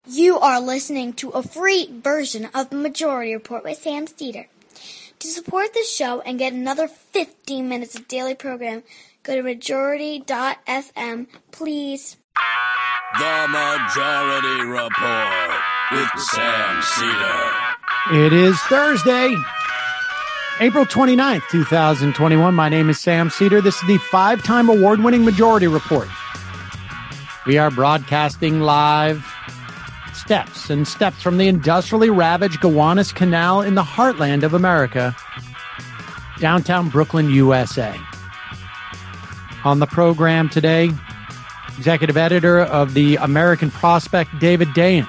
You are listening to a free version of the Majority Report with Sam Steeder. To support the show and get another 15 minutes of daily program, go to majority.fm, please. The Majority Report with Sam Steeder. It is Thursday, April 29th, 2021. My name is Sam Steeder. This is the 5-time award-winning Majority Report. We are broadcasting live steps from the industrially ravaged Gowanus Canal in the heartland of America, downtown Brooklyn, USA. On the program today, executive editor of the American Prospect, David Dayen.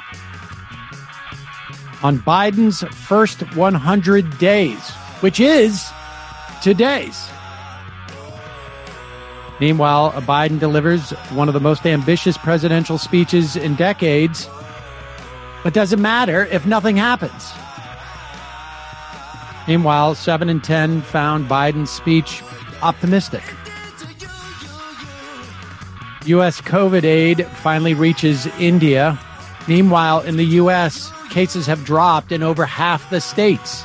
On Biden's first 100 days, which is today's. Meanwhile, Biden delivers one of the most ambitious presidential speeches in decades. But does it matter if nothing happens? Meanwhile, 7 in 10 found Biden's speech optimistic. U.S. COVID aid finally reaches India. Meanwhile, in the U.S., cases have dropped in over half the states.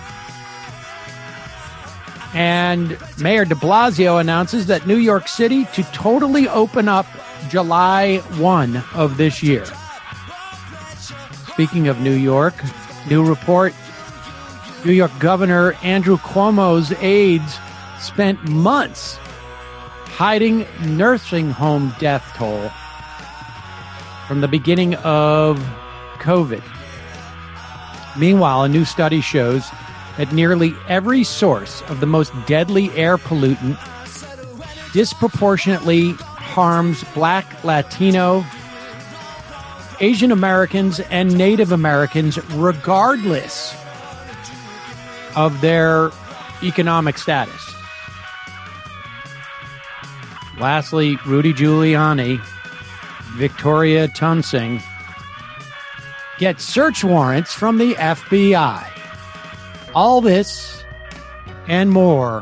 And Mayor de Blasio announces that New York City to totally open up July 1 of this year. Speaking of New York, new report, New York Governor Andrew Cuomo's aides spent months hiding nursing home death toll from the beginning of COVID. Meanwhile, a new study shows that nearly every source of the most deadly air pollutant disproportionately harms Black, Latino, Asian Americans, and Native Americans, regardless of their economic status. Lastly, Rudy Giuliani, Victoria Tunsing, get search warrants from the FBI. All this and more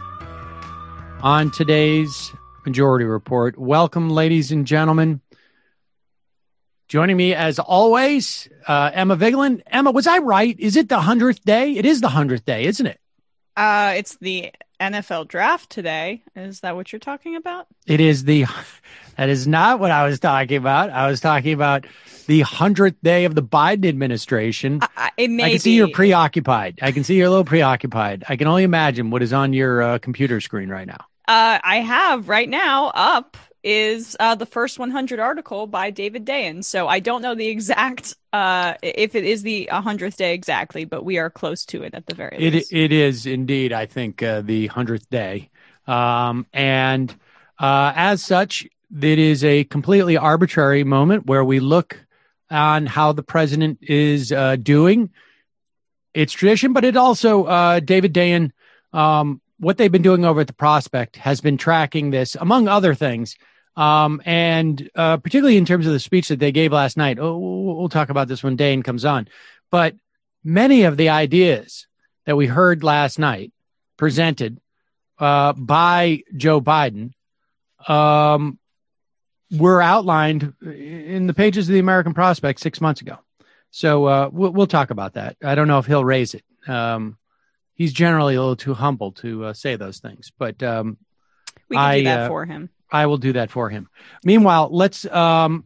on today's Majority Report. Welcome, ladies and gentlemen. Joining me, as always, Emma Vigeland. Emma, was I right? Is it the 100th day? It is the 100th day, isn't it? It's the NFL draft today. Is that what you're talking about? It is that is not what I was talking about. I was talking about the 100th day of the Biden administration. It may I can see you're preoccupied. I can see you're a little preoccupied. I can only imagine what is on your computer screen right now. I have right now up is the first 100 article by David Dayen. So I don't know the exact, if it is the 100th day exactly, but we are close to it at the very least. It is indeed, I think, the 100th day. And as such, it is a completely arbitrary moment where we look on how the president is doing. It's tradition, but it also, David Dayen, what they've been doing over at the Prospect has been tracking this, among other things, and particularly in terms of the speech that they gave last night. We'll talk about this when Dayen comes on. But many of the ideas that we heard last night presented by Joe Biden were outlined in the pages of the American Prospect 6 months ago. So we'll talk about that. I don't know if he'll raise it. He's generally a little too humble to say those things, but we can do that for him. I will do that for him. Meanwhile, let's when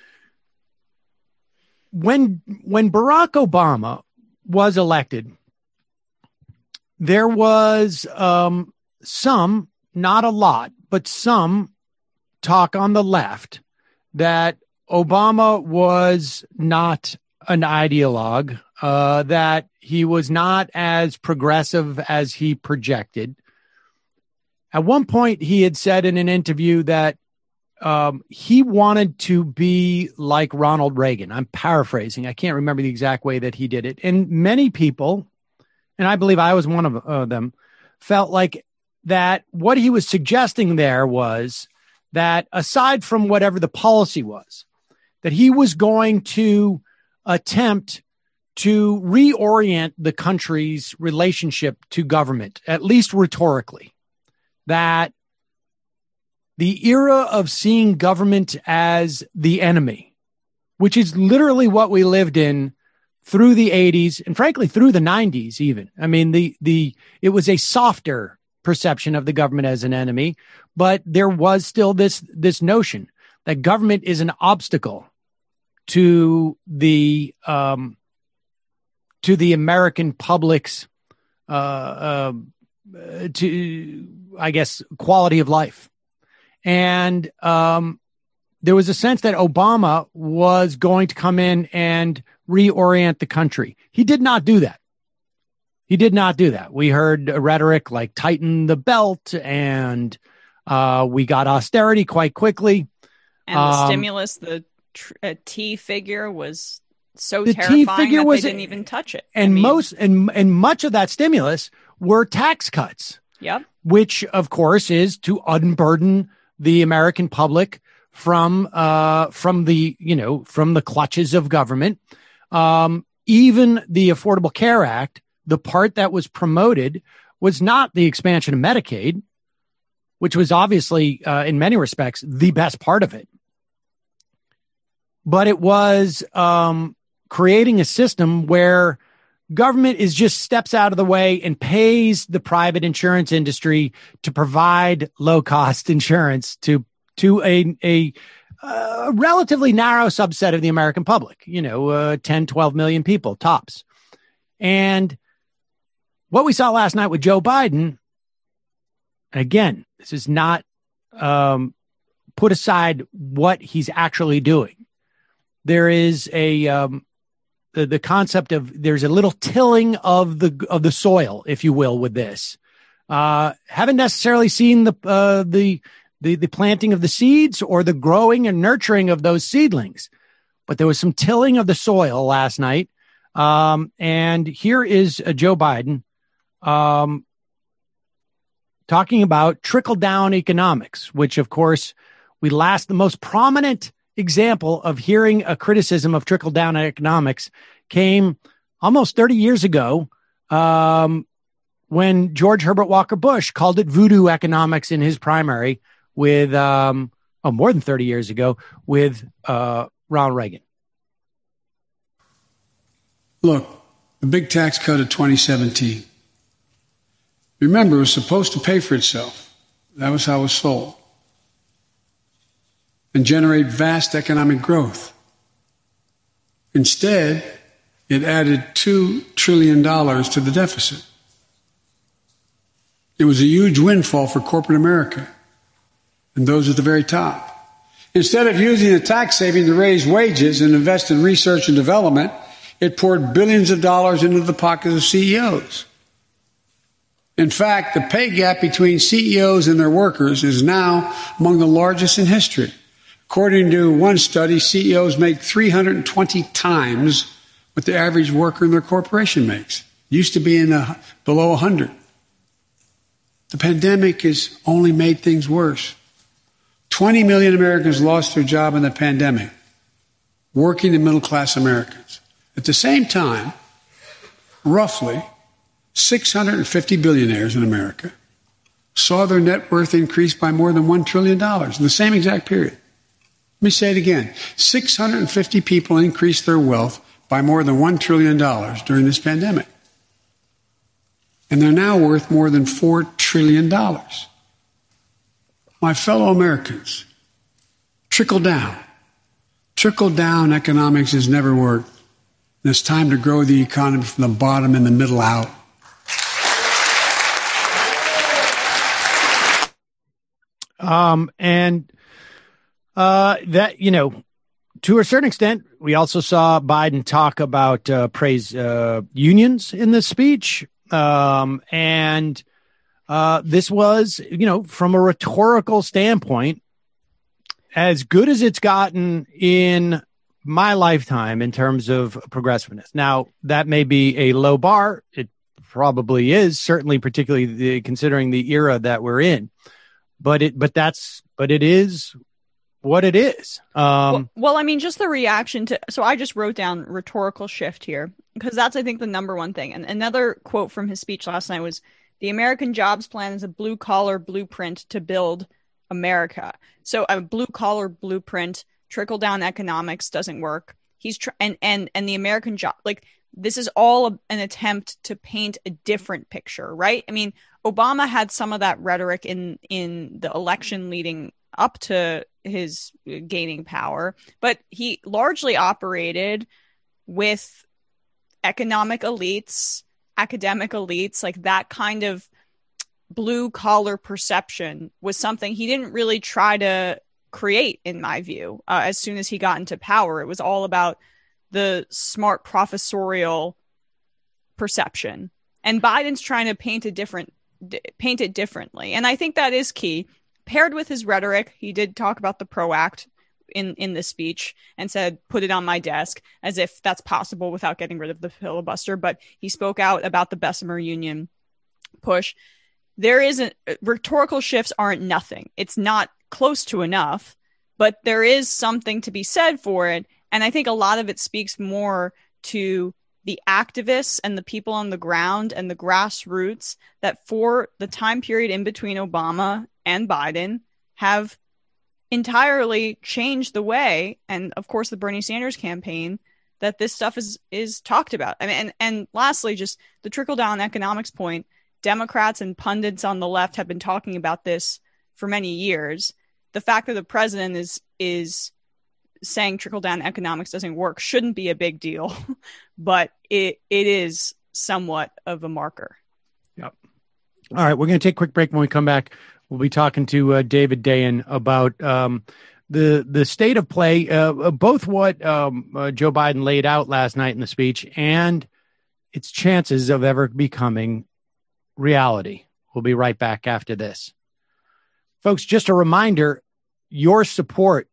Barack Obama was elected, there was some, not a lot, but some talk on the left that Obama was not an ideologue, that he was not as progressive as he projected. At one point, he had said in an interview that he wanted to be like Ronald Reagan. I'm paraphrasing. I can't remember the exact way that he did it. And many people, and I believe I was one of them, felt like that what he was suggesting there was that aside from whatever the policy was, that he was going to attempt to reorient the country's relationship to government, at least rhetorically, that the era of seeing government as the enemy which is literally what we lived in through the 80s and frankly through the 90s even. I mean, it was a softer perception of the government as an enemy, but there was still this notion that government is an obstacle to the American public's to, I guess, quality of life. And there was a sense that Obama was going to come in and reorient the country. He did not do that. We heard rhetoric like tighten the belt, and we got austerity quite quickly. And the stimulus, the T figure was so the terrifying T figure that was, they didn't even touch it. And much of that stimulus were tax cuts. Yep. Which, of course, is to unburden the American public from the clutches of government. Even the Affordable Care Act, the part that was promoted was not the expansion of Medicaid, which was obviously, in many respects, the best part of it. But it was creating a system where government is just steps out of the way and pays the private insurance industry to provide low-cost insurance to a relatively narrow subset of the American public, 10, 12 million people tops. And what we saw last night with Joe Biden, again, this is not put aside what he's actually doing. There is the concept of there's a little tilling of the soil, if you will, with this. Haven't necessarily seen the planting of the seeds or the growing and nurturing of those seedlings, but there was some tilling of the soil last night. And here is Joe Biden talking about trickle down economics, which of course the most prominent example of hearing a criticism of trickle down economics came almost 30 years ago when George Herbert Walker Bush called it voodoo economics in his primary with more than 30 years ago with Ronald Reagan. Look, the big tax cut of 2017. Remember, it was supposed to pay for itself. That was how it was sold. And generate vast economic growth. Instead, it added $2 trillion to the deficit. It was a huge windfall for corporate America and those at the very top. Instead of using the tax saving to raise wages and invest in research and development, it poured billions of dollars into the pockets of CEOs. In fact, the pay gap between CEOs and their workers is now among the largest in history. According to one study, CEOs make 320 times what the average worker in their corporation makes. It used to be below 100. The pandemic has only made things worse. 20 million Americans lost their job in the pandemic, working and middle-class Americans. At the same time, roughly 650 billionaires in America saw their net worth increase by more than $1 trillion in the same exact period. Let me say it again. 650 people increased their wealth by more than $1 trillion during this pandemic. And they're now worth more than $4 trillion. My fellow Americans, trickle down. Trickle down economics has never worked. And it's time to grow the economy from the bottom and the middle out. To a certain extent, we also saw Biden talk about praise unions in this speech. And this was, from a rhetorical standpoint, as good as it's gotten in my lifetime in terms of progressiveness. Now, that may be a low bar. It probably is, certainly, particularly considering the era that we're in. But it is what it is. Well, I mean, just the reaction to, so I just wrote down rhetorical shift here because that's, I think, the number one thing. And another quote from his speech last night was, the American jobs plan is a blue collar blueprint to build America. So a blue collar blueprint trickle down economics doesn't work. He's and the American job, like, this is all an attempt to paint a different picture, right? I mean, Obama had some of that rhetoric in the election leading up to his gaining power, but he largely operated with economic elites, academic elites, like that kind of blue collar perception was something he didn't really try to create, in my view. As soon as he got into power, it was all about the smart professorial perception, and Biden's trying to paint it differently. And I think that is key. Paired with his rhetoric, he did talk about the PRO Act in the speech and said, put it on my desk, as if that's possible without getting rid of the filibuster. But he spoke out about the Bessemer Union push. There isn't, rhetorical shifts aren't nothing. It's not close to enough, but there is something to be said for it. And I think a lot of it speaks more to the activists and the people on the ground and the grassroots that for the time period in between Obama and Biden have entirely changed the way, and of course the Bernie Sanders campaign, that this stuff is talked about. I mean, and lastly, just the trickle down economics point. Democrats and pundits on the left have been talking about this for many years. The fact that the president is saying trickle down economics doesn't work shouldn't be a big deal, but it is somewhat of a marker. Yep. All right, we're going to take a quick break. When we come back, we'll be talking to David Dayen about the state of play, both what Joe Biden laid out last night in the speech and its chances of ever becoming reality. We'll be right back after this. Folks, just a reminder, your support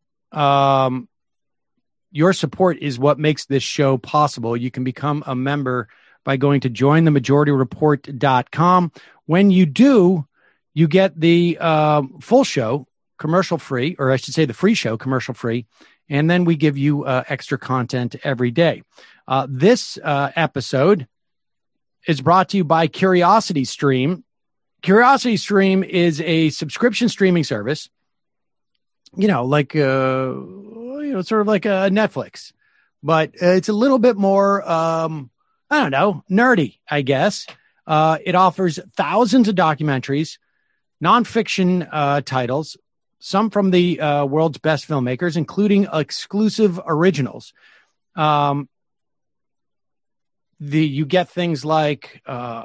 is what makes this show possible. You can become a member by going to jointhemajority.report.com. When you do, you get the full show commercial free, or I should say the free show commercial free, and then we give you extra content every day. This episode is brought to you by Curiosity Stream. Curiosity Stream is a subscription streaming service, like sort of like a Netflix, but it's a little bit more, nerdy, I guess. It offers thousands of documentaries, nonfiction titles, some from the world's best filmmakers, including exclusive originals. You get things like,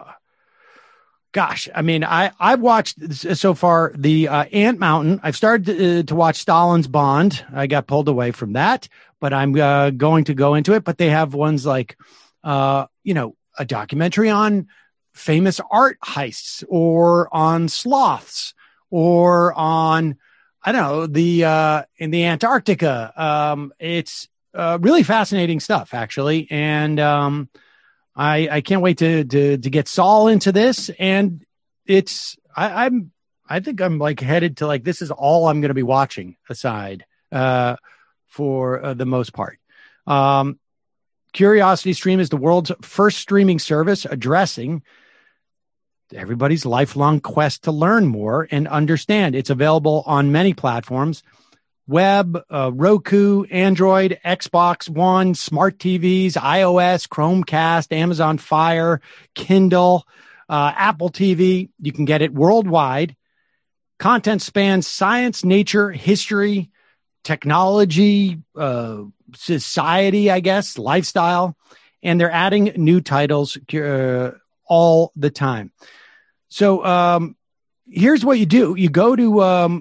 I've watched so far the Ant Mountain. I've started to watch Stalin's Bond. I got pulled away from that, but I'm going to go into it. But they have ones like, a documentary on famous art heists, or on sloths, or on, in the Antarctica. It's really fascinating stuff, actually. And I can't wait to get Saul into this. And I think I'm like headed to like, this is all I'm going to be watching aside, for the most part. Curiosity Stream is the world's first streaming service addressing everybody's lifelong quest to learn more and understand. It's available on many platforms: web, Roku, Android, Xbox One, smart TVs, iOS, Chromecast, Amazon Fire, Kindle, Apple TV. You can get it worldwide. Content spans science, nature, history, technology, society, I guess, lifestyle, and they're adding new titles all the time. So here's what you do. You go to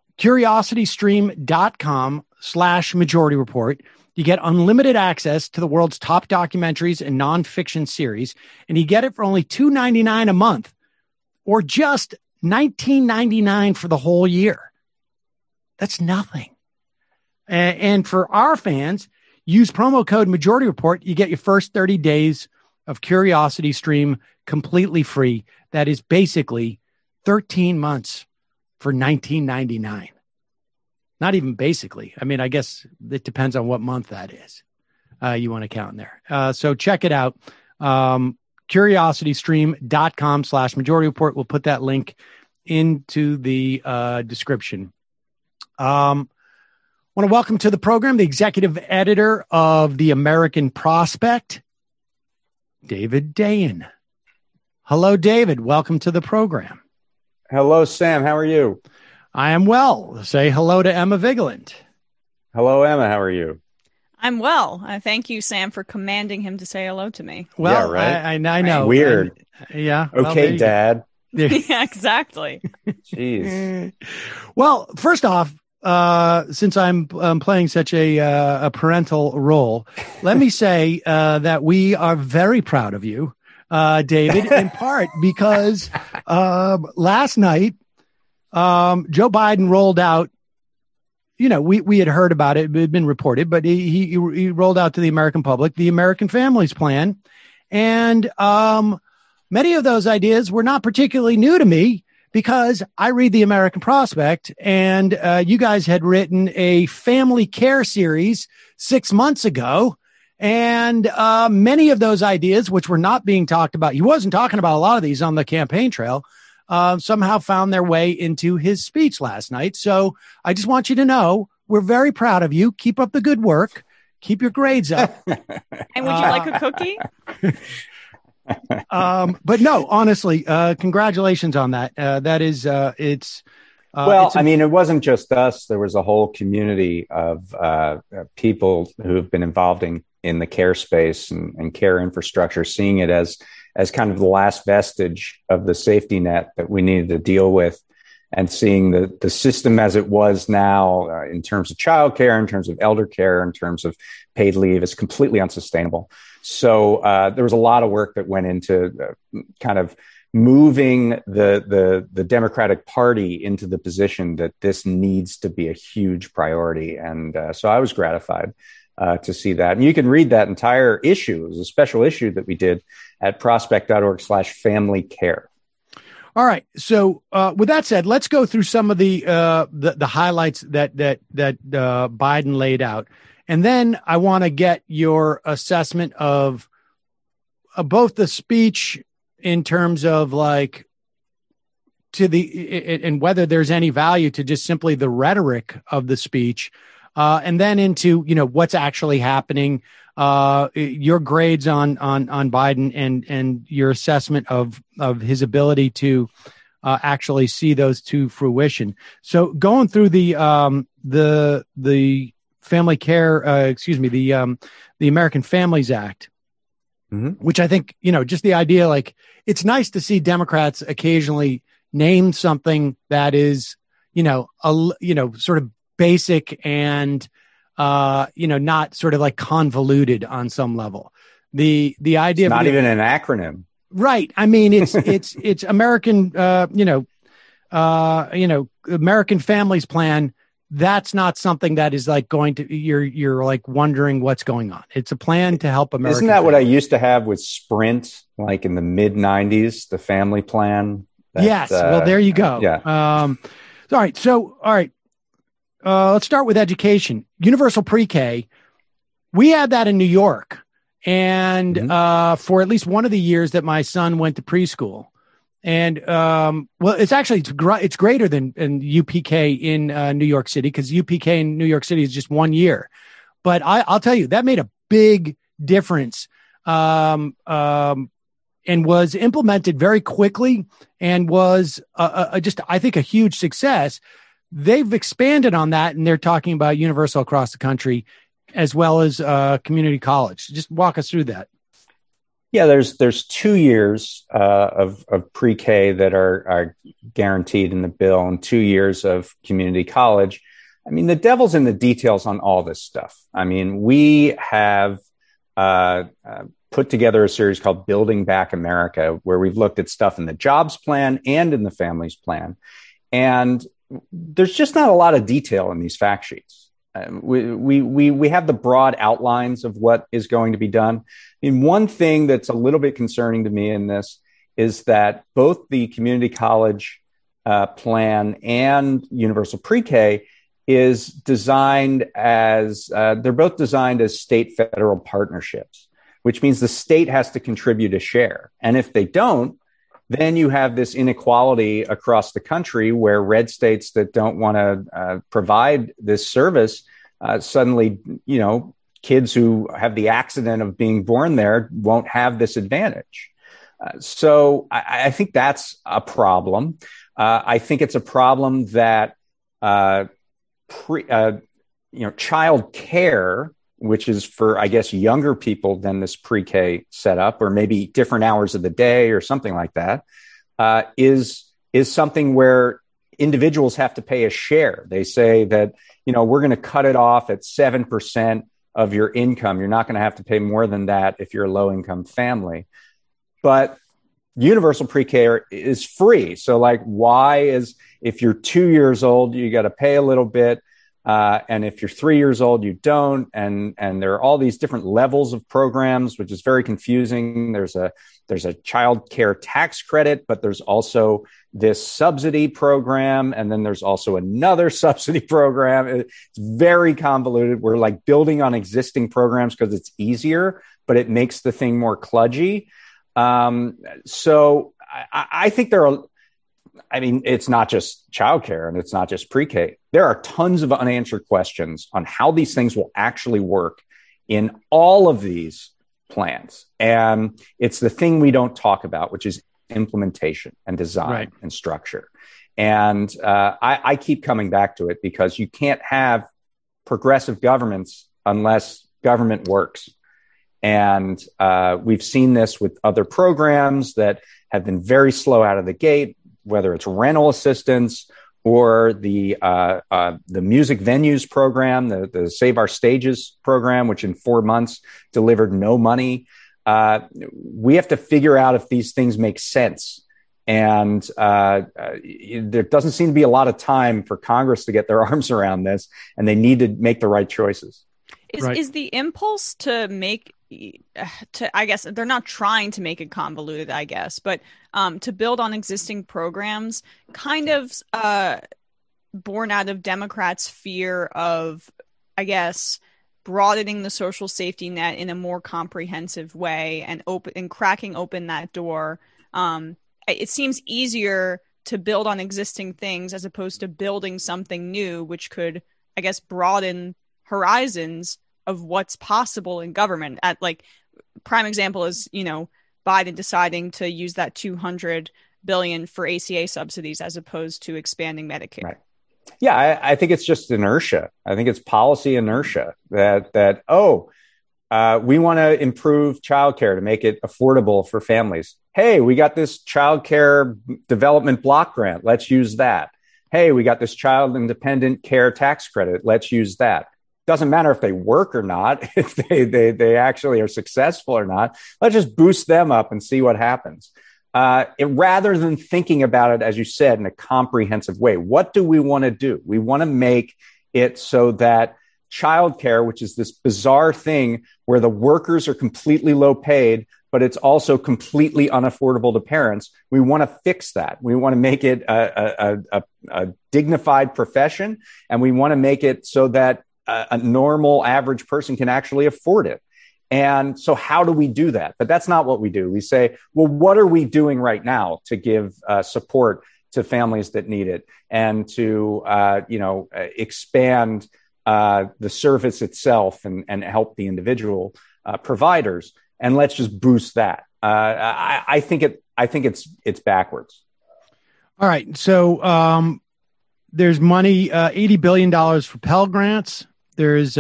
curiositystream.com/Majority Report. You get unlimited access to the world's top documentaries and nonfiction series, and you get it for only $2.99 a month, or just $19.99 for the whole year. That's nothing. And for our fans, use promo code Majority Report. You get your first 30 days of Curiosity Stream completely free. That is basically 13 months for $19.99. Not even basically. I mean, I guess it depends on what month that is. You want to count in there. So check it out. Curiositystream.com/Majority Report. We'll put that link into the description. want to welcome to the program the executive editor of the American Prospect, David Dayen. Hello, David. Welcome to the program. Hello, Sam. How are you? I am well. Say hello to Emma Vigeland. Hello, Emma. How are you? I'm well. Thank you, Sam, for commanding him to say hello to me. Well, yeah, right. I know. Weird. Yeah. Okay, Dad. Yeah, exactly. Jeez. Well, first off, since I'm playing such a parental role, let me say that we are very proud of you, David, in part because last night Joe Biden rolled out. We had heard about it; it had been reported, but he rolled out to the American public the American Families Plan, and many of those ideas were not particularly new to me because I read the American Prospect, and you guys had written a family care series 6 months ago. And many of those ideas, which were not being talked about, he wasn't talking about a lot of these on the campaign trail, somehow found their way into his speech last night. So I just want you to know we're very proud of you. Keep up the good work. Keep your grades up. And would you like a cookie? But no, honestly, congratulations on that. That is, it's. It wasn't just us. There was a whole community of people who have been involved in the care space and care infrastructure, seeing it as kind of the last vestige of the safety net that we needed to deal with, and seeing the system as it was now in terms of childcare, in terms of elder care, in terms of paid leave is completely unsustainable. So there was a lot of work that went into kind of moving the Democratic Party into the position that this needs to be a huge priority. And so I was gratified to see that. And you can read that entire issue. It was a special issue that we did at prospect.org/family-care. All right. So with that said, let's go through some of the highlights that Biden laid out. And then I want to get your assessment of both the speech in terms of like and whether there's any value to just simply the rhetoric of the speech, and then into, what's actually happening, your grades on Biden and your assessment of his ability to actually see those to fruition. So going through the family care, the American Families Act, which I think, just the idea, like, it's nice to see Democrats occasionally name something that is, sort of basic and, not sort of like convoluted on some level. The idea it's not even an acronym. Right. I mean, it's American, American Families Plan. That's not something that is like going to, you're like wondering what's going on. It's a plan to help America. Isn't that what I used to have with Sprint, like in the mid 90s, the family plan? Yes. Well, there you go. Yeah. All right. Let's start with education. Universal pre-K. We had that in New York. And for at least one of the years that my son went to preschool. And it's greater than UPK in New York City, because UPK in New York City is just 1 year. But I'll tell you, that made a big difference, and was implemented very quickly, and was I think a huge success. They've expanded on that, and they're talking about universal across the country, as well as community college. Just walk us through that. Yeah, there's 2 years of pre-K that are guaranteed in the bill, and 2 years of community college. I mean, the devil's in the details on all this stuff. I mean, we have put together a series called Building Back America, where we've looked at stuff in the jobs plan and in the families plan. And there's just not a lot of detail in these fact sheets. We have the broad outlines of what is going to be done. I mean, one thing that's a little bit concerning to me in this is that both the community college plan and universal pre-K is designed as they're both designed as state-federal partnerships, which means the state has to contribute a share. And if they don't, then you have this inequality across the country where red states that don't want to provide this service suddenly, kids who have the accident of being born there won't have this advantage. So I think that's a problem. I think it's a problem that child care, which is for, I guess, younger people than this pre-K setup, or maybe different hours of the day or something like that, is something where individuals have to pay a share. They say that, we're going to cut it off at 7% of your income. You're not going to have to pay more than that if you're a low income family. But universal pre-K is free. So if you're 2 years old, you got to pay a little bit. And if you're 3 years old, you don't. And there are all these different levels of programs, which is very confusing. There's a child care tax credit, but there's also this subsidy program. And then there's also another subsidy program. It's very convoluted. We're building on existing programs because it's easier, but it makes the thing more kludgy. So I think it's not just childcare and it's not just pre-K. There are tons of unanswered questions on how these things will actually work in all of these plans. And it's the thing we don't talk about, which is implementation and design and structure. And I keep coming back to it because you can't have progressive governments unless government works. And we've seen this with other programs that have been very slow out of the gate, whether it's rental assistance or the music venues program, the Save Our Stages program, which in 4 months delivered no money. We have to figure out if these things make sense. And there doesn't seem to be a lot of time for Congress to get their arms around this, and they need to make the right choices. Is the impulse to I guess they're not trying to make it convoluted, I guess, but to build on existing programs kind of born out of Democrats' fear of, I guess, broadening the social safety net in a more comprehensive way and cracking open that door. It seems easier to build on existing things as opposed to building something new, which could, I guess, broaden horizons of what's possible in government. Prime example is, Biden deciding to use that $200 billion for ACA subsidies as opposed to expanding Medicare. Right. Yeah, I think it's just inertia. I think it's policy inertia that we want to improve childcare to make it affordable for families. Hey, we got this childcare development block grant. Let's use that. Hey, we got this child independent care tax credit. Let's use that. Doesn't matter if they work or not, if they actually are successful or not. Let's just boost them up and see what happens. Rather than thinking about it, as you said, in a comprehensive way. What do we want to do? We want to make it so that childcare, which is this bizarre thing where the workers are completely low paid, but it's also completely unaffordable to parents. We want to fix that. We want to make it a dignified profession, and we want to make it so that a normal average person can actually afford it. And so how do we do that? But that's not what we do. We say, well, what are we doing right now to give support to families that need it and to, expand the service itself and help the individual providers? And let's just boost that. I think it's backwards. All right. So there's money, $80 billion for Pell Grants. There's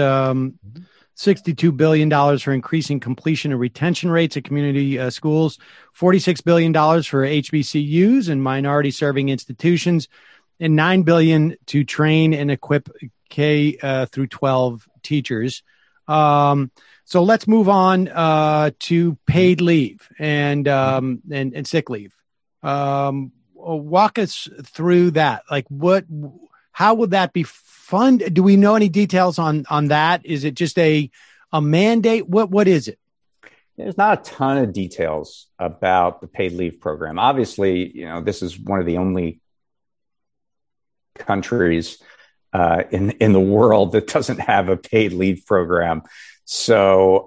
$62 billion for increasing completion and retention rates at community schools, $46 billion for HBCUs and minority serving institutions, and $9 billion to train and equip K through 12 teachers. So let's move on to paid leave and sick leave. Walk us through that. How would that be funded? Do we know any details on that? Is it just a mandate? What is it? There's not a ton of details about the paid leave program. Obviously, this is one of the only countries in the world that doesn't have a paid leave program. So,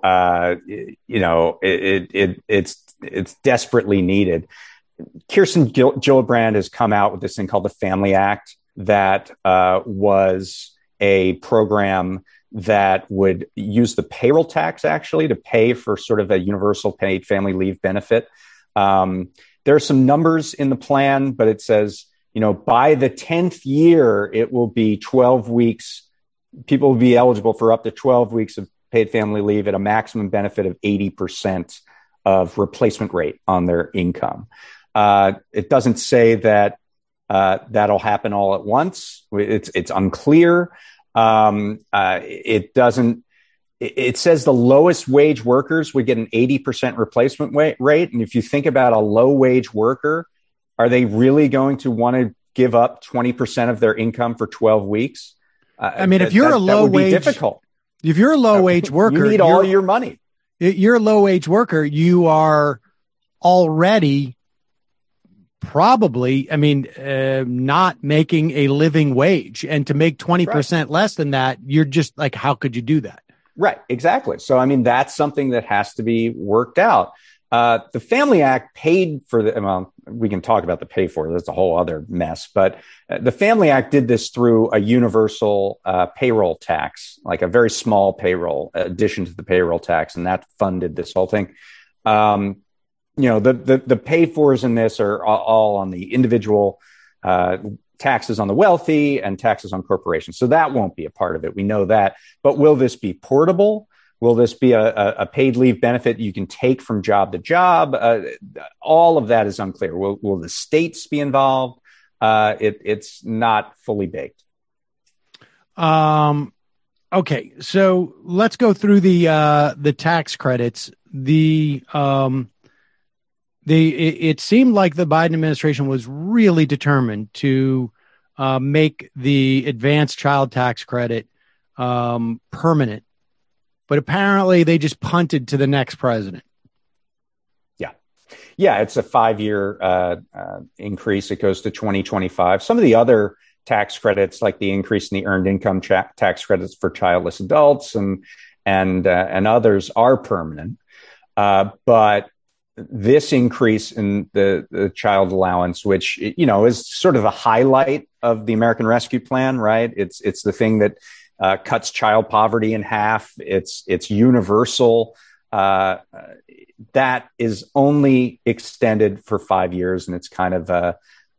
it's desperately needed. Kirsten Gillibrand has come out with this thing called the Family Act that was a program that would use the payroll tax actually to pay for sort of a universal paid family leave benefit. There are some numbers in the plan, but it says, by the 10th year, it will be 12 weeks. People will be eligible for up to 12 weeks of paid family leave at a maximum benefit of 80% of replacement rate on their income. It doesn't say that that'll happen all at once. It's unclear. It says the lowest wage workers would get an 80% replacement rate. And if you think about a low wage worker, are they really going to want to give up 20% of their income for 12 weeks? If you're a low wage, difficult. If you're a low wage worker, you need all your money. You're a low wage worker. You are already probably, not making a living wage, and to make 20% less than that, you're just like, how could you do that? Right. Exactly. So, that's something that has to be worked out. The Family Act paid for we can talk about the pay for it. That's a whole other mess, but the Family Act did this through a universal payroll tax, like a very small payroll addition to the payroll tax. And that funded this whole thing. The pay fors in this are all on the individual taxes on the wealthy and taxes on corporations. So that won't be a part of it. We know that. But will this be portable? Will this be a paid leave benefit you can take from job to job? All of that is unclear. Will the states be involved? It's not fully baked. Okay, so let's go through the tax credits. It seemed like the Biden administration was really determined to make the advanced child tax credit permanent, but apparently they just punted to the next president. Yeah, it's a 5-year increase. It goes to 2025. Some of the other tax credits, like the increase in the earned income tax credits for childless adults and others, are permanent, but this increase in the child allowance, which, is sort of the highlight of the American Rescue Plan, right? It's the thing that cuts child poverty in half. It's universal. That is only extended for 5 years. And it's kind of,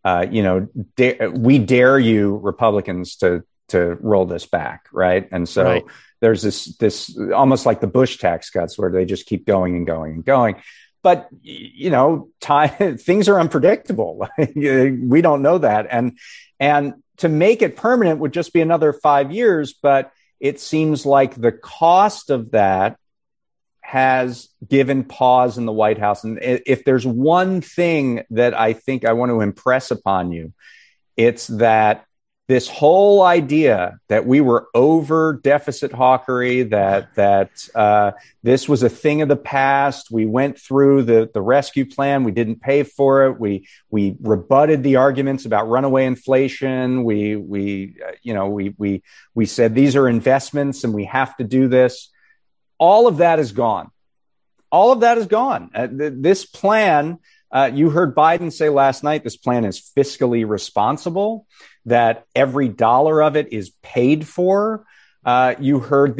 we dare you Republicans to roll this back. Right. And so right. There's this almost like the Bush tax cuts where they just keep going and going and going. But, things are unpredictable. We don't know that. And to make it permanent would just be another 5 years. But it seems like the cost of that has given pause in the White House. And if there's one thing that I think I want to impress upon you, it's that this whole idea that we were over deficit hawkery, that this was a thing of the past. We went through the rescue plan. We didn't pay for it. We rebutted the arguments about runaway inflation. We said these are investments and we have to do this. All of that is gone. All of that is gone. This plan, you heard Biden say last night, this plan is fiscally responsible, that every dollar of it is paid for. You heard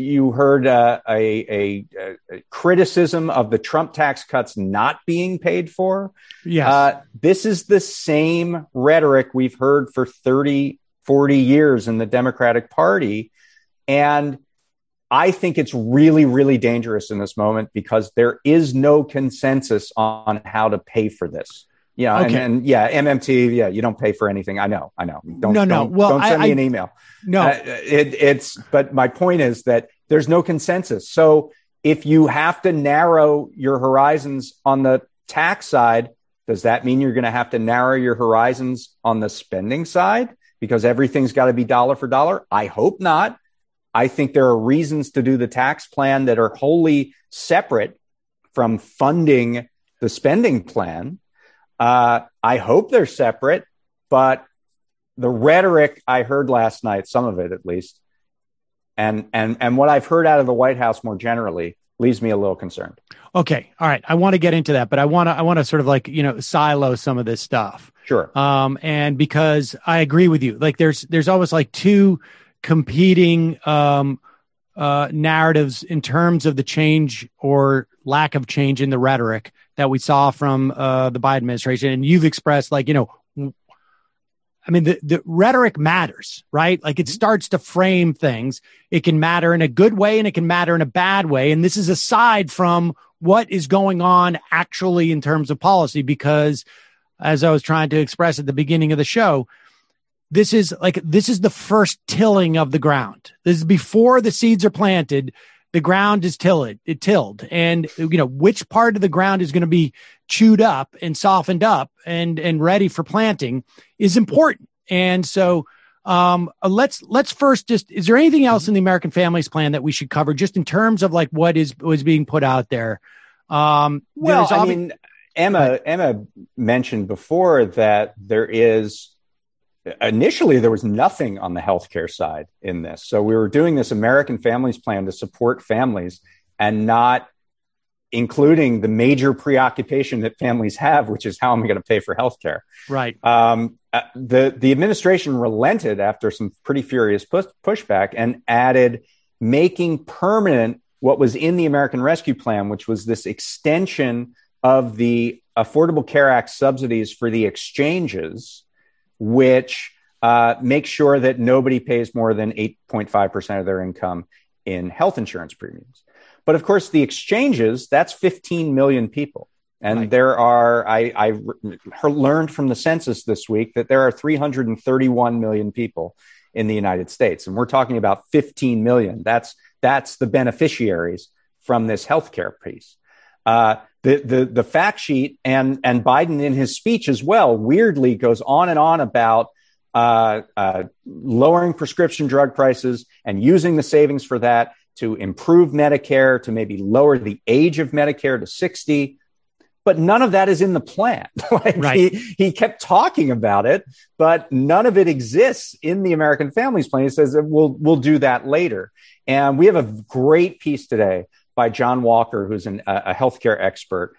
a criticism of the Trump tax cuts not being paid for. Yes. This is the same rhetoric we've heard for 30, 40 years in the Democratic Party. And I think it's really, really dangerous in this moment because there is no consensus on how to pay for this. Yeah. Okay. And MMT. You don't pay for anything. I know. Don't send me an email. No, but my point is that there's no consensus. So if you have to narrow your horizons on the tax side, does that mean you're going to have to narrow your horizons on the spending side because everything's got to be dollar for dollar? I hope not. I think there are reasons to do the tax plan that are wholly separate from funding the spending plan. I hope they're separate, but the rhetoric I heard last night, some of it at least, and what I've heard out of the White House more generally leaves me a little concerned. Okay. All right. I want to get into that, but I want to sort of like, silo some of this stuff. Sure. And because I agree with you, like there's almost like two competing narratives in terms of the change or lack of change in the rhetoric that we saw from the Biden administration. And you've expressed, like, I mean, the rhetoric matters, right? Like, it starts to frame things. It can matter in a good way and it can matter in a bad way. And this is aside from what is going on actually in terms of policy, because as I was trying to express at the beginning of the show, this is the first tilling of the ground. This is before the seeds are planted. The ground is tilled. And, which part of the ground is going to be chewed up and softened up and ready for planting is important. And so let's first is there anything else in the American Families Plan that we should cover just in terms of like what was being put out there? Emma mentioned before that initially there was nothing on the healthcare side in this. So we were doing this American Families Plan to support families and not including the major preoccupation that families have, which is how am I going to pay for healthcare? Right. The administration relented after some pretty furious pushback and added making permanent what was in the American Rescue Plan, which was this extension of the Affordable Care Act subsidies for the exchanges, which makes sure that nobody pays more than 8.5% of their income in health insurance premiums. But of course, the exchanges, that's 15 million people. And right. There are, I learned from the census this week that there are 331 million people in the United States. And we're talking about 15 million. That's the beneficiaries from this healthcare piece. The fact sheet and Biden in his speech as well, weirdly goes on and on about lowering prescription drug prices and using the savings for that to improve Medicare, to maybe lower the age of Medicare to 60. But none of that is in the plan. Right. He kept talking about it, but none of it exists in the American Families Plan. He says that we'll do that later. And we have a great piece today by John Walker, who's a healthcare expert,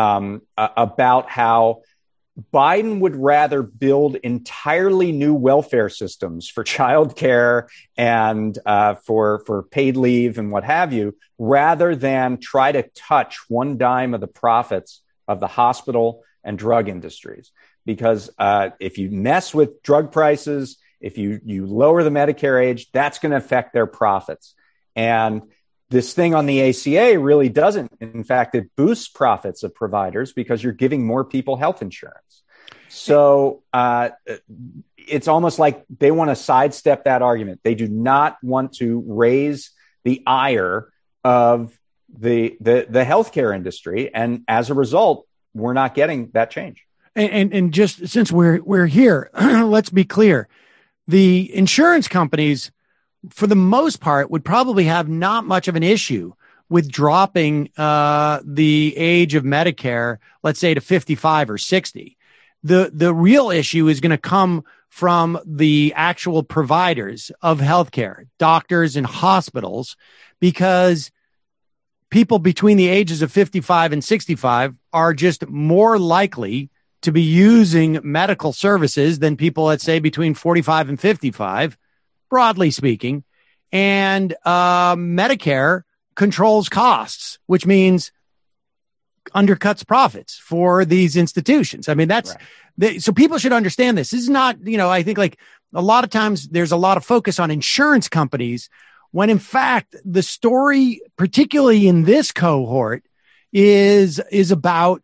about how Biden would rather build entirely new welfare systems for childcare and for paid leave and what have you, rather than try to touch one dime of the profits of the hospital and drug industries. Because if you mess with drug prices, if you lower the Medicare age, that's going to affect their profits. And this thing on the ACA really doesn't. In fact, it boosts profits of providers because you're giving more people health insurance. So it's almost like they want to sidestep that argument. They do not want to raise the ire of the healthcare industry. And as a result, we're not getting that change. And just since we're here, let's be clear. The insurance companies, for the most part, would probably have not much of an issue with dropping the age of Medicare, let's say to 55 or 60. The real issue is going to come from the actual providers of healthcare, doctors and hospitals, because people between the ages of 55 and 65 are just more likely to be using medical services than people, let's say, between 45 and 55. Broadly speaking, and Medicare controls costs, which means undercuts profits for these institutions. I mean, that's right. So people should understand this. This is not, I think like a lot of times there's a lot of focus on insurance companies when in fact the story, particularly in this cohort, is about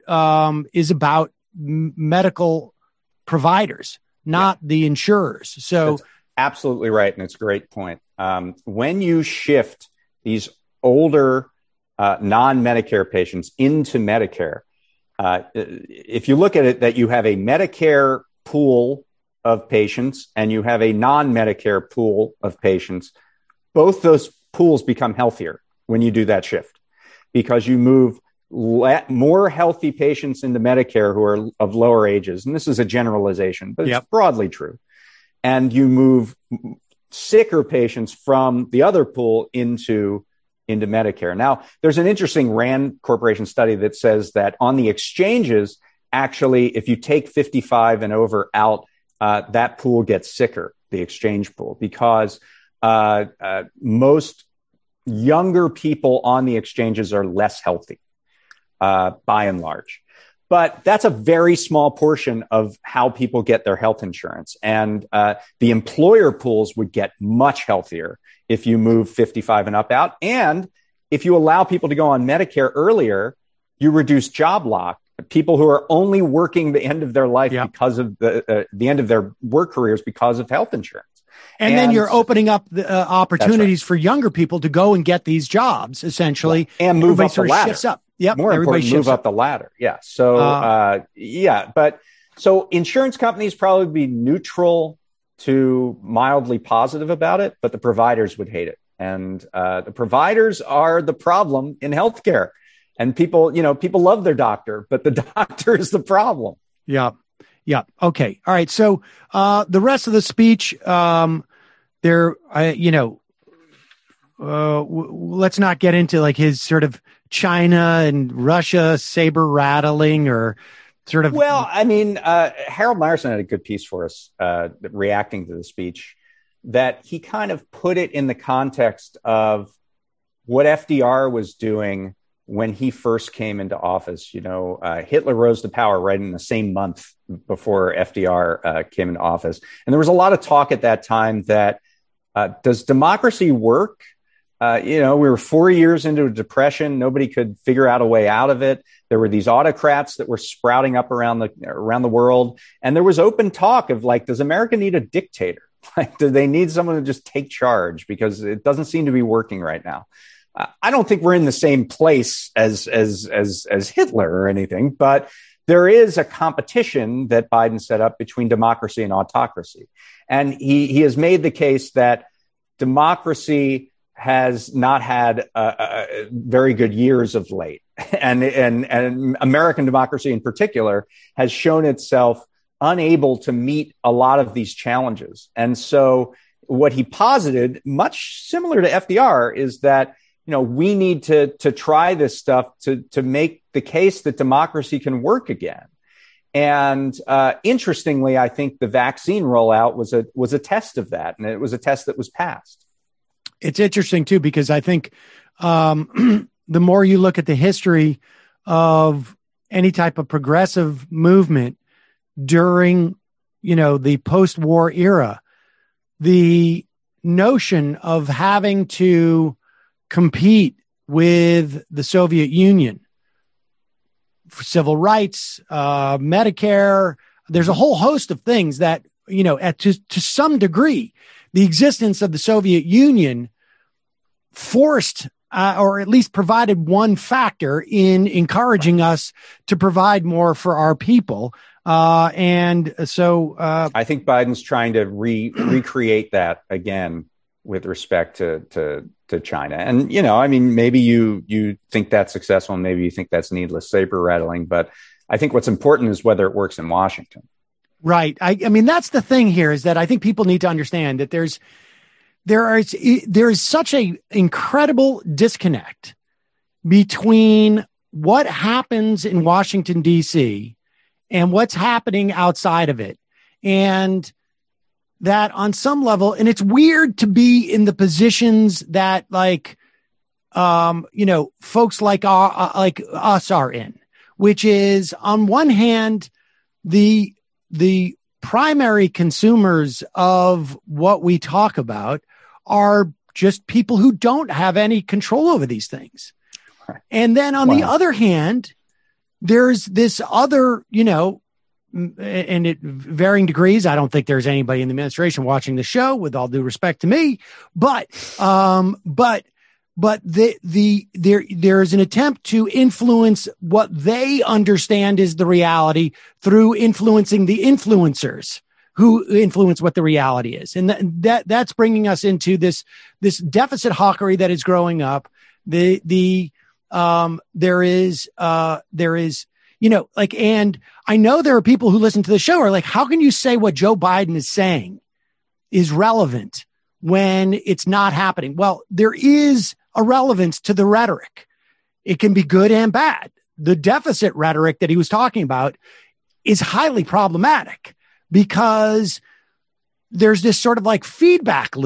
medical providers, not the insurers. So. That's absolutely right. And it's a great point. When you shift these older non-Medicare patients into Medicare, if you look at it that you have a Medicare pool of patients and you have a non-Medicare pool of patients, both those pools become healthier when you do that shift because you move more healthy patients into Medicare who are of lower ages. And this is a generalization, but it's broadly true. And you move sicker patients from the other pool into Medicare. Now, there's an interesting RAND Corporation study that says that on the exchanges, actually, if you take 55 and over out, that pool gets sicker, the exchange pool, because most younger people on the exchanges are less healthy, by and large. But that's a very small portion of how people get their health insurance. And the employer pools would get much healthier if you move 55 and up out. And if you allow people to go on Medicare earlier, you reduce job lock. People who are only working the end of their life because of the end of their work careers because of health insurance. And then you're opening up the opportunities for younger people to go and get these jobs, essentially. Yeah. And move up the ladder. Shifts up. Yep. More important, move up the ladder. Yeah. So, but so insurance companies probably be neutral to mildly positive about it, but the providers would hate it. And the providers are the problem in healthcare. And people love their doctor, but the doctor is the problem. Yeah. Yeah. Okay. All right. So the rest of the speech, let's not get into like his sort of China and Russia saber rattling or sort of. Well, I mean, Harold Meyerson had a good piece for us reacting to the speech, that he kind of put it in the context of what FDR was doing when he first came into office. Hitler rose to power right in the same month before FDR came into office. And there was a lot of talk at that time that does democracy work? We were 4 years into a depression. Nobody could figure out a way out of it. There were these autocrats that were sprouting up around the world. And there was open talk of like, does America need a dictator? Like, do they need someone to just take charge? Because it doesn't seem to be working right now. I don't think we're in the same place as Hitler or anything, but there is a competition that Biden set up between democracy and autocracy. And he has made the case that democracy has not had very good years of late. And American democracy in particular has shown itself unable to meet a lot of these challenges. And so what he posited, much similar to FDR, is that we need to try this stuff to make the case that democracy can work again. And interestingly, I think the vaccine rollout was a test of that, and it was a test that was passed. It's interesting too, because I think the more you look at the history of any type of progressive movement during, the post-war era, the notion of having to compete with the Soviet Union for civil rights, Medicare, there's a whole host of things that, to some degree, the existence of the Soviet Union forced or at least provided one factor in encouraging us to provide more for our people. And so I think Biden's trying to recreate that again with respect to China. And, maybe you think that's successful and maybe you think that's needless saber rattling, but I think what's important is whether it works in Washington. Right. I mean, that's the thing here, is that I think people need to understand that there is such a incredible disconnect between what happens in Washington, D.C. and what's happening outside of it. And that on some level, and it's weird to be in the positions that folks like us are in, which is on one hand, the primary consumers of what we talk about are just people who don't have any control over these things. Right. And then on the other hand, there's this other, and at varying degrees, I don't think there's anybody in the administration watching the show, with all due respect to me, but there is an attempt to influence what they understand is the reality through influencing the influencers who influence what the reality is. And that's bringing us into this deficit hawkery that is growing up. There is, and I know there are people who listen to the show are like, how can you say what Joe Biden is saying is relevant when it's not happening? Well, there is a relevance to the rhetoric. It can be good and bad. The deficit rhetoric that he was talking about is highly problematic because there's this sort of like feedback loop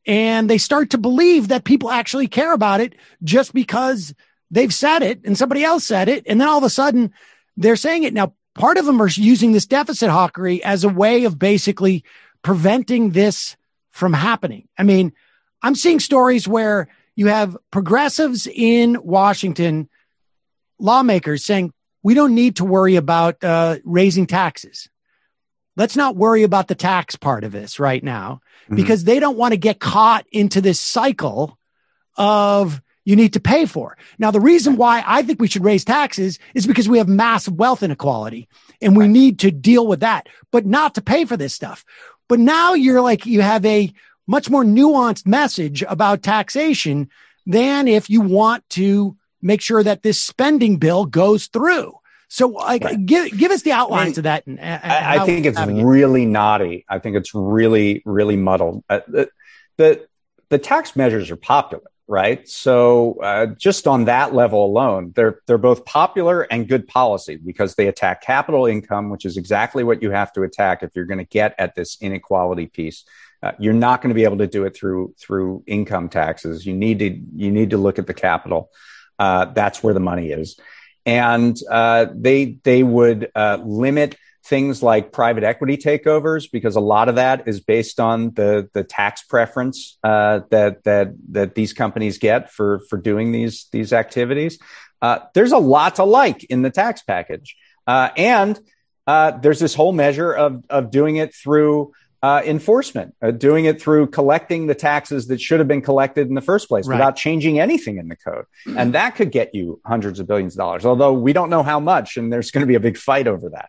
and they start to believe that people actually care about it just because they've said it and somebody else said it. And then all of a sudden they're saying it. Now, part of them are using this deficit hawkery as a way of basically preventing this from happening. I mean, I'm seeing stories where you have progressives in Washington, lawmakers saying, we don't need to worry about raising taxes. Let's not worry about the tax part of this right now, because they don't want to get caught into this cycle of you need to pay for. Now, the reason why I think we should raise taxes is because we have massive wealth inequality and we need to deal with that, but not to pay for this stuff. But now you're like, you have a much more nuanced message about taxation than if you want to make sure that this spending bill goes through. So like, give us the outlines of that. And I think it's really knotty. I think it's really, really muddled. The tax measures are popular, right? So just on that level alone, they're both popular and good policy because they attack capital income, which is exactly what you have to attack if you're going to get at this inequality piece. You're not going to be able to do it through income taxes. You need to look at the capital. That's where the money is. And they would limit things like private equity takeovers because a lot of that is based on the tax preference that these companies get for doing these activities. There's a lot to like in the tax package, and there's this whole measure of doing it through enforcement, doing it through collecting the taxes that should have been collected in the first place without changing anything in the code. And that could get you hundreds of billions of dollars, although we don't know how much, and there's going to be a big fight over that.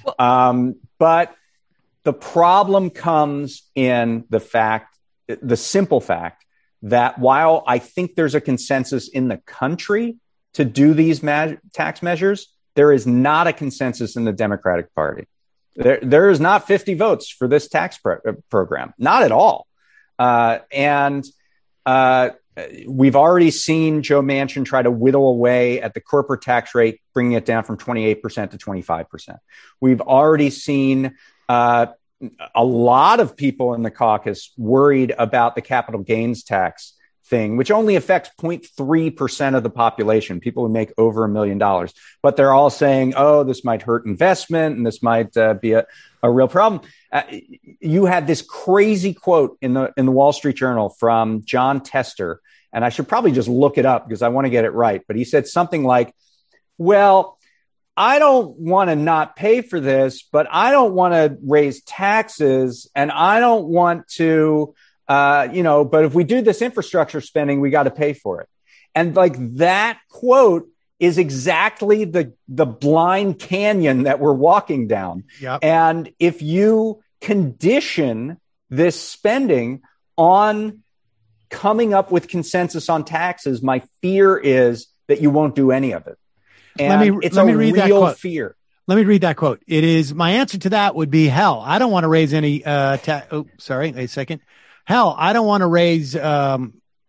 But the problem comes in the simple fact that while I think there's a consensus in the country to do these tax measures, there is not a consensus in the Democratic Party. There is not 50 votes for this tax program, not at all. And we've already seen Joe Manchin try to whittle away at the corporate tax rate, bringing it down from 28% to 25%. We've already seen a lot of people in the caucus worried about the capital gains tax thing, which only affects 0.3% of the population, people who make over $1 million. But they're all saying, oh, this might hurt investment and this might be a real problem. You had this crazy quote in the Wall Street Journal from John Tester, and I should probably just look it up because I want to get it right. But he said something like, well, I don't want to not pay for this, but I don't want to raise taxes and I don't want to but if we do this infrastructure spending, we got to pay for it. And like that quote is exactly the blind canyon that we're walking down. Yep. And if you condition this spending on coming up with consensus on taxes, my fear is that you won't do any of it. And it's a real fear. Let me read that quote. It is, my answer to that would be, hell, I don't want to raise any, sorry, a second. Hell, I don't want to raise, oh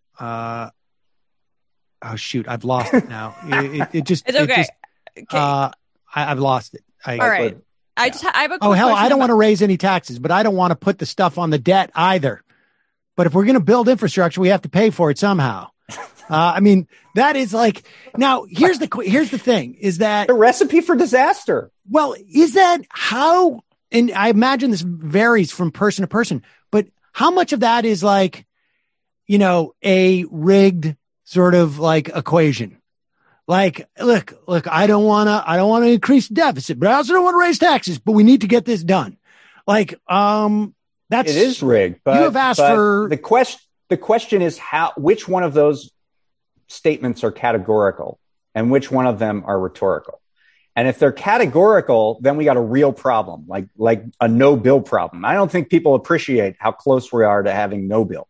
shoot, I've lost it now. It just, it's okay. I've lost it. All right. I have a quick hell, I don't want to raise any taxes, but I don't want to put the stuff on the debt either. But if we're going to build infrastructure, we have to pay for it somehow. I mean, that is like, now here's the thing is that a recipe for disaster. Well, is that how, and I imagine this varies from person to person, but how much of that is like, a rigged sort of like equation? Like, look, I don't want to increase the deficit, but I also don't want to raise taxes, but we need to get this done. Like, it is rigged, but you have asked for the question is which one of those statements are categorical and which one of them are rhetorical. And if they're categorical, then we got a real problem, like a no bill problem. I don't think people appreciate how close we are to having no bill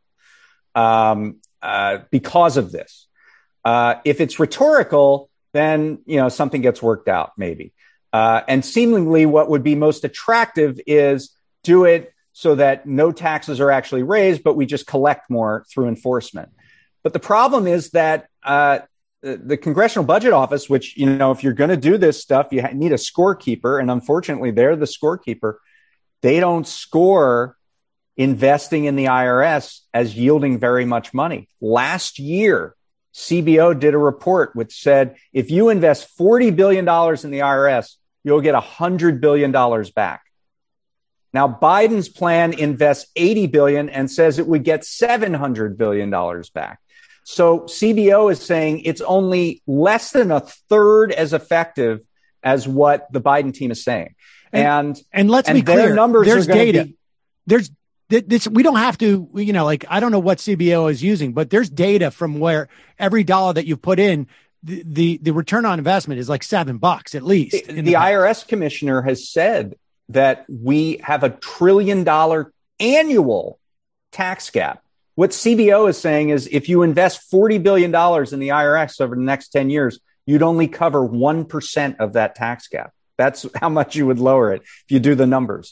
because of this. If it's rhetorical, then, something gets worked out maybe. And seemingly what would be most attractive is do it so that no taxes are actually raised, but we just collect more through enforcement. But the problem is that the Congressional Budget Office, which, if you're going to do this stuff, you need a scorekeeper. And unfortunately, they're the scorekeeper. They don't score investing in the IRS as yielding very much money. Last year, CBO did a report which said if you invest $40 billion in the IRS, you'll get $100 billion back. Now, Biden's plan invests $80 billion and says it would get $700 billion back. So CBO is saying it's only less than a third as effective as what the Biden team is saying. And let's be clear, numbers there's are data. There's this. We don't have to, I don't know what CBO is using, but there's data from where every dollar that you put in, the return on investment is like $7 at least. The IRS commissioner has said that we have $1 trillion annual tax gap. What CBO is saying is if you invest $40 billion in the IRS over the next 10 years, you'd only cover 1% of that tax gap. That's how much you would lower it if you do the numbers.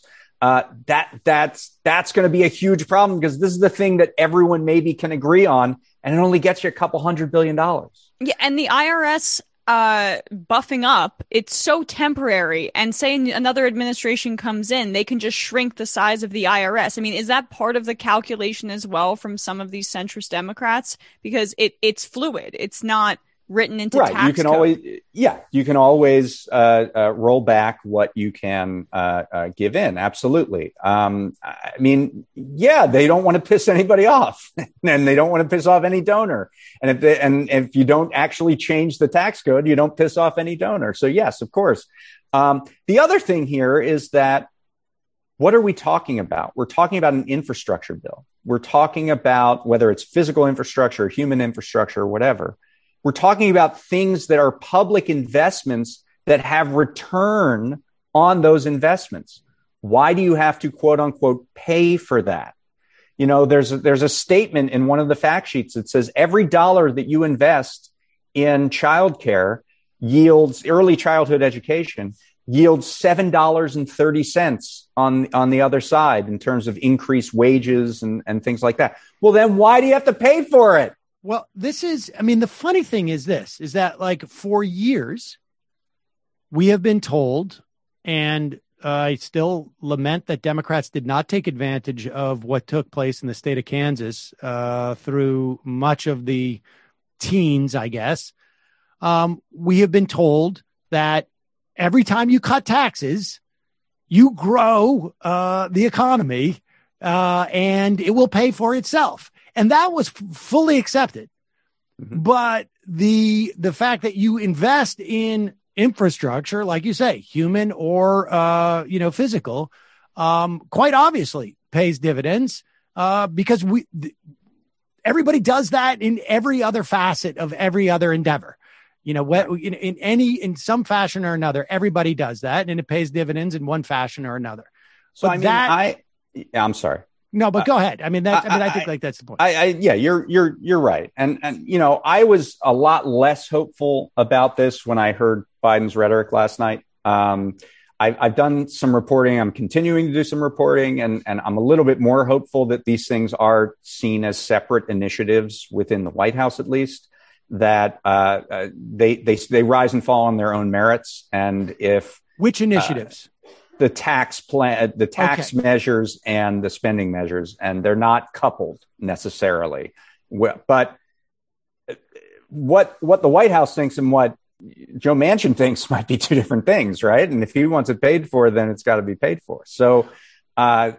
That's going to be a huge problem because this is the thing that everyone maybe can agree on, and it only gets you $200 billion. Yeah, and the IRS buffing up, it's so temporary, and say another administration comes in, they can just shrink the size of the IRS. I mean, is that part of the calculation as well from some of these centrist Democrats? Because it's fluid. It's not written into right. tax You can code. you can always roll back what you can give in. Absolutely. I mean, they don't want to piss anybody off, and they don't want to piss off any donor. And if you don't actually change the tax code, you don't piss off any donor. So yes, of course. The other thing here is that what are we talking about? We're talking about an infrastructure bill. We're talking about whether it's physical infrastructure, human infrastructure, or whatever. We're talking about things that are public investments that have return on those investments. Why do you have to, quote unquote, pay for that? There's a statement in one of the fact sheets that says every dollar that you invest in childcare yields early childhood education yields $7.30 on the other side in terms of increased wages and things like that. Well, then why do you have to pay for it? Well, the funny thing is that like for years, we have been told, and I still lament that Democrats did not take advantage of what took place in the state of Kansas through much of the teens, I guess. We have been told that every time you cut taxes, you grow the economy and it will pay for itself. And that was fully accepted. Mm-hmm. But the fact that you invest in infrastructure, like you say, human or, physical, quite obviously pays dividends because everybody does that in every other facet of every other endeavor. In some fashion or another, everybody does that, and it pays dividends in one fashion or another. So I'm sorry. No, but go ahead. I think like that's the point. You're right. And I was a lot less hopeful about this when I heard Biden's rhetoric last night. I've done some reporting. I'm continuing to do some reporting, and I'm a little bit more hopeful that these things are seen as separate initiatives within the White House, at least, that they rise and fall on their own merits. And which initiatives? The tax plan, the tax measures and the spending measures, and they're not coupled necessarily. But what the White House thinks and what Joe Manchin thinks might be two different things, right? And if he wants it paid for, then it's got to be paid for. So I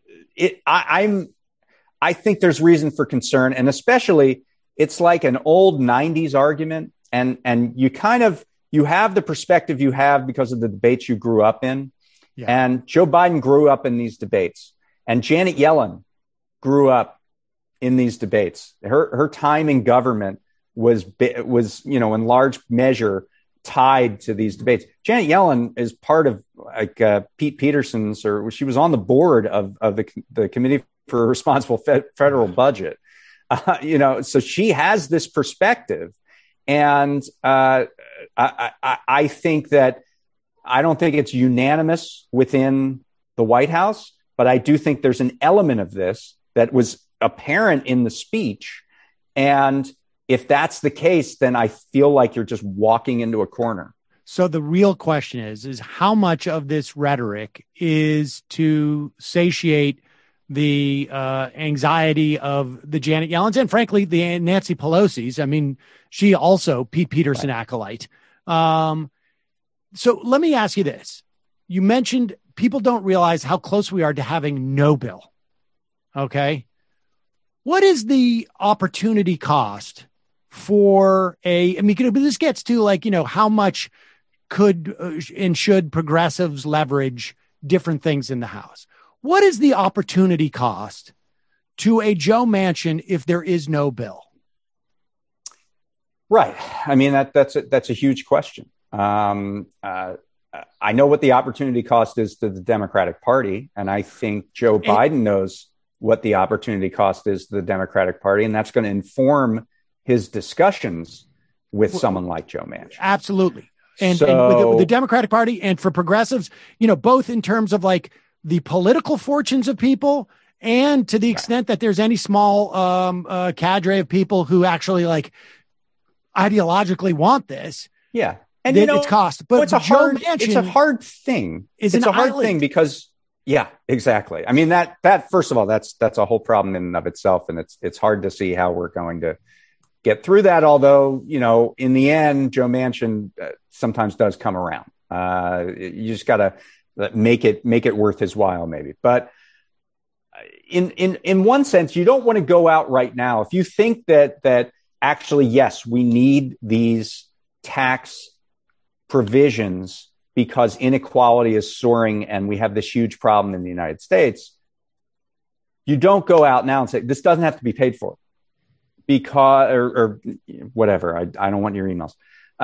think there's reason for concern, and especially it's like an old 90s argument, and you have the perspective you have because of the debates you grew up in. Yeah. And Joe Biden grew up in these debates, and Janet Yellen grew up in these debates. Her time in government was in large measure tied to these debates. Janet Yellen is part of Pete Peterson's, or she was on the board of the Committee for a Responsible Federal Budget. So she has this perspective, and I think that. I don't think it's unanimous within the White House, but I do think there's an element of this that was apparent in the speech. And if that's the case, then I feel like you're just walking into a corner. So the real question is how much of this rhetoric is to satiate the anxiety of the Janet Yellens and frankly the Nancy Pelosi's. I mean, she also Pete Peterson acolyte. So let me ask you this. You mentioned people don't realize how close we are to having no bill. Okay. What is the opportunity cost for this gets to like, how much could and should progressives leverage different things in the House? What is the opportunity cost to a Joe Manchin if there is no bill? Right. I mean, that's a huge question. I know what the opportunity cost is to the Democratic Party, and I think Joe Biden knows what the opportunity cost is to the Democratic Party, and that's going to inform his discussions with someone like Joe Manchin. Absolutely. And with the Democratic Party and for progressives, both in terms of like the political fortunes of people and to the extent that there's any small cadre of people who actually like ideologically want this. Yeah. And it's cost, but it's a hard thing. It's a hard thing because, yeah, exactly. I mean, that first of all, that's a whole problem in and of itself. And it's hard to see how we're going to get through that. Although, in the end, Joe Manchin sometimes does come around. You just got to make it worth his while, maybe. But in one sense, you don't want to go out right now. If you think that actually, yes, we need these tax provisions because inequality is soaring and we have this huge problem in the United States, you don't go out now and say, this doesn't have to be paid for because, or whatever. I don't want your emails.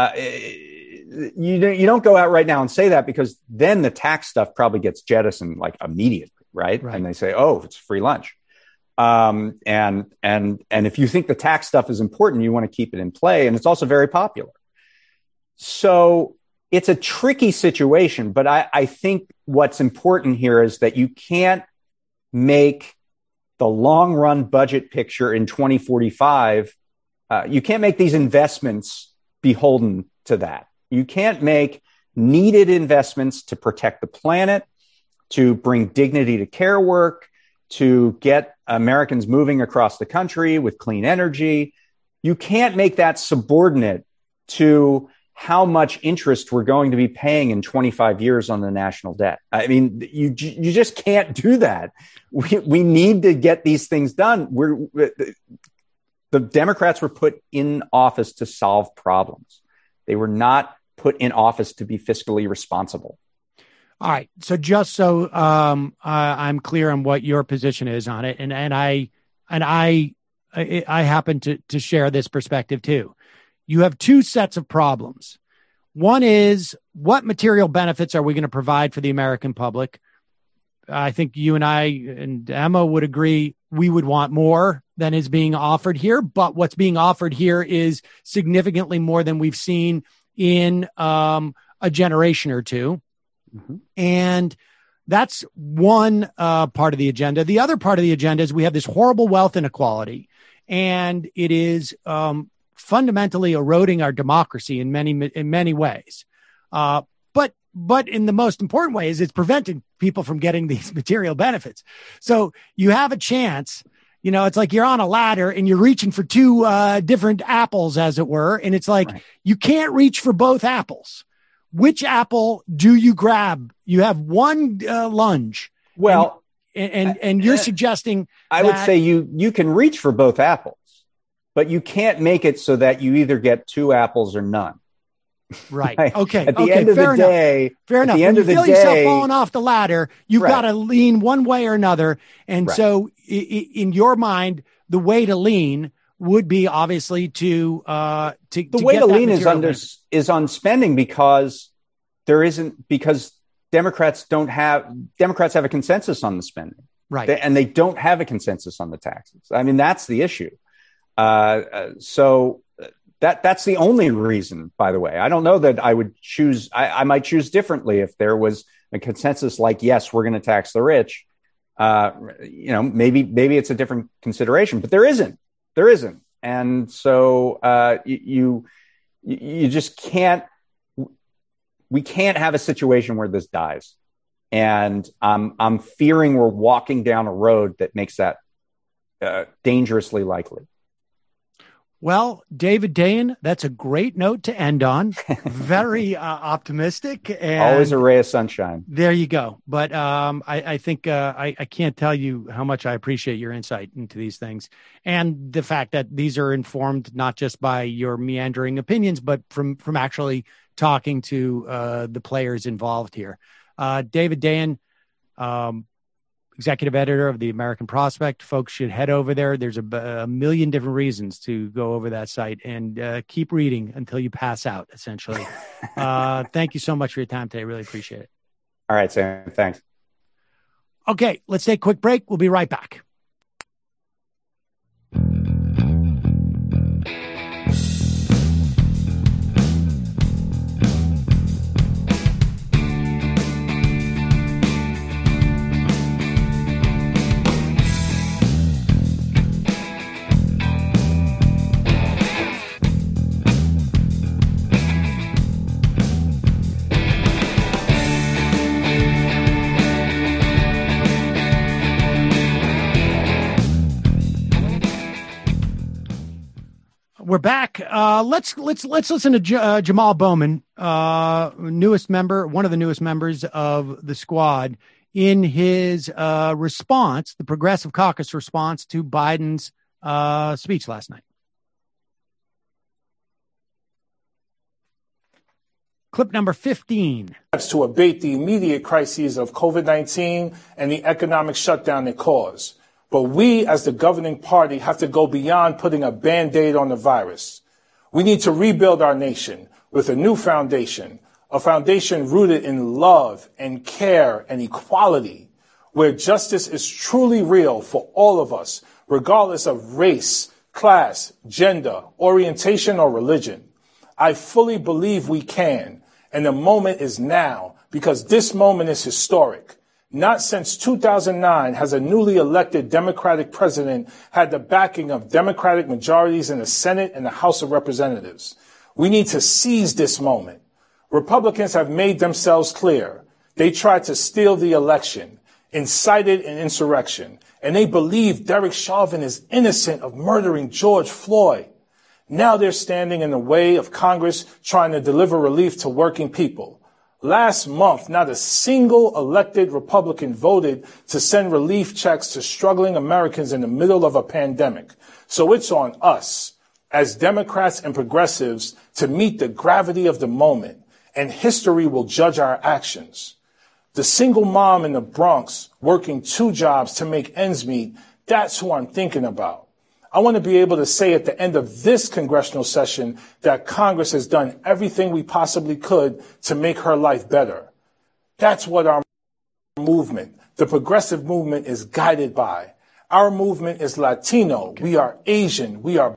You don't go out right now and say that because then the tax stuff probably gets jettisoned like immediately. Right. And they say, oh, it's free lunch. And if you think the tax stuff is important, you want to keep it in play. And it's also very popular. So it's a tricky situation, but I think what's important here is that you can't make the long run budget picture in 2045. You can't make these investments beholden to that. You can't make needed investments to protect the planet, to bring dignity to care work, to get Americans moving across the country with clean energy. You can't make that subordinate to how much interest we're going to be paying in 25 years on the national debt. I mean, you just can't do that. We need to get these things done. The Democrats were put in office to solve problems. They were not put in office to be fiscally responsible. All right. So just so I'm clear on what your position is on it, and I happen to share this perspective too. You have two sets of problems. One is what material benefits are we going to provide for the American public? I think you and I and Emma would agree we would want more than is being offered here, but what's being offered here is significantly more than we've seen in a generation or two. Mm-hmm. And that's one part of the agenda. The other part of the agenda is we have this horrible wealth inequality, and it is fundamentally eroding our democracy in many ways. But in the most important way is it's preventing people from getting these material benefits. So you have a chance, it's like you're on a ladder and you're reaching for two different apples, as it were. And it's like, You can't reach for both apples. Which apple do you grab? You have one lunge. Well, and you're suggesting I would say you can reach for both apples, but you can't make it so that you either get two apples or none. Right. Okay. At the end of the day, fair enough. When you feel yourself falling off the ladder, you've got to lean one way or another. And so in your mind, the way to lean would be obviously to the way to lean is on spending because Democrats have a consensus on the spending. Right. And they don't have a consensus on the taxes. I mean, that's the issue. So that's the only reason, by the way. I don't know that I would choose. I might choose differently if there was a consensus like, yes, we're going to tax the rich. Maybe it's a different consideration, but there isn't. And so you just can't. We can't have a situation where this dies. And I'm fearing we're walking down a road that makes that dangerously likely. Well, David Dayen, that's a great note to end on. Very optimistic. And always a ray of sunshine. There you go. But I think I can't tell you how much I appreciate your insight into these things and the fact that these are informed not just by your meandering opinions, but from actually talking to the players involved here. David Dayen, executive editor of the American Prospect. Folks should head over there. There's a million different reasons to go over that site and keep reading until you pass out, essentially. Thank you so much for your time today. Really appreciate it. All right, Sam. Thanks. Okay, let's take a quick break. We'll be right back. We're back. Let's listen to Jamal Bowman, newest member, one of the newest members of the squad, in his response, the Progressive Caucus response to Biden's speech last night. Clip number 15. To abate the immediate crises of COVID-19 and the economic shutdown it caused. But we, as the governing party, have to go beyond putting a Band-Aid on the virus. We need to rebuild our nation with a new foundation, a foundation rooted in love and care and equality, where justice is truly real for all of us, regardless of race, class, gender, orientation, or religion. I fully believe we can, and the moment is now, because this moment is historic. Not since 2009 has a newly elected Democratic president had the backing of Democratic majorities in the Senate and the House of Representatives. We need to seize this moment. Republicans have made themselves clear. They tried to steal the election, incited an insurrection, and they believe Derek Chauvin is innocent of murdering George Floyd. Now they're standing in the way of Congress trying to deliver relief to working people. Last month, not a single elected Republican voted to send relief checks to struggling Americans in the middle of a pandemic. So it's on us, as Democrats and progressives, to meet the gravity of the moment, and history will judge our actions. The single mom in the Bronx working 2 jobs to make ends meet, that's who I'm thinking about. I want to be able to say at the end of this congressional session that Congress has done everything we possibly could to make her life better. That's what our movement, the progressive movement, is guided by. Our movement is Latino. Okay. We are Asian. We are.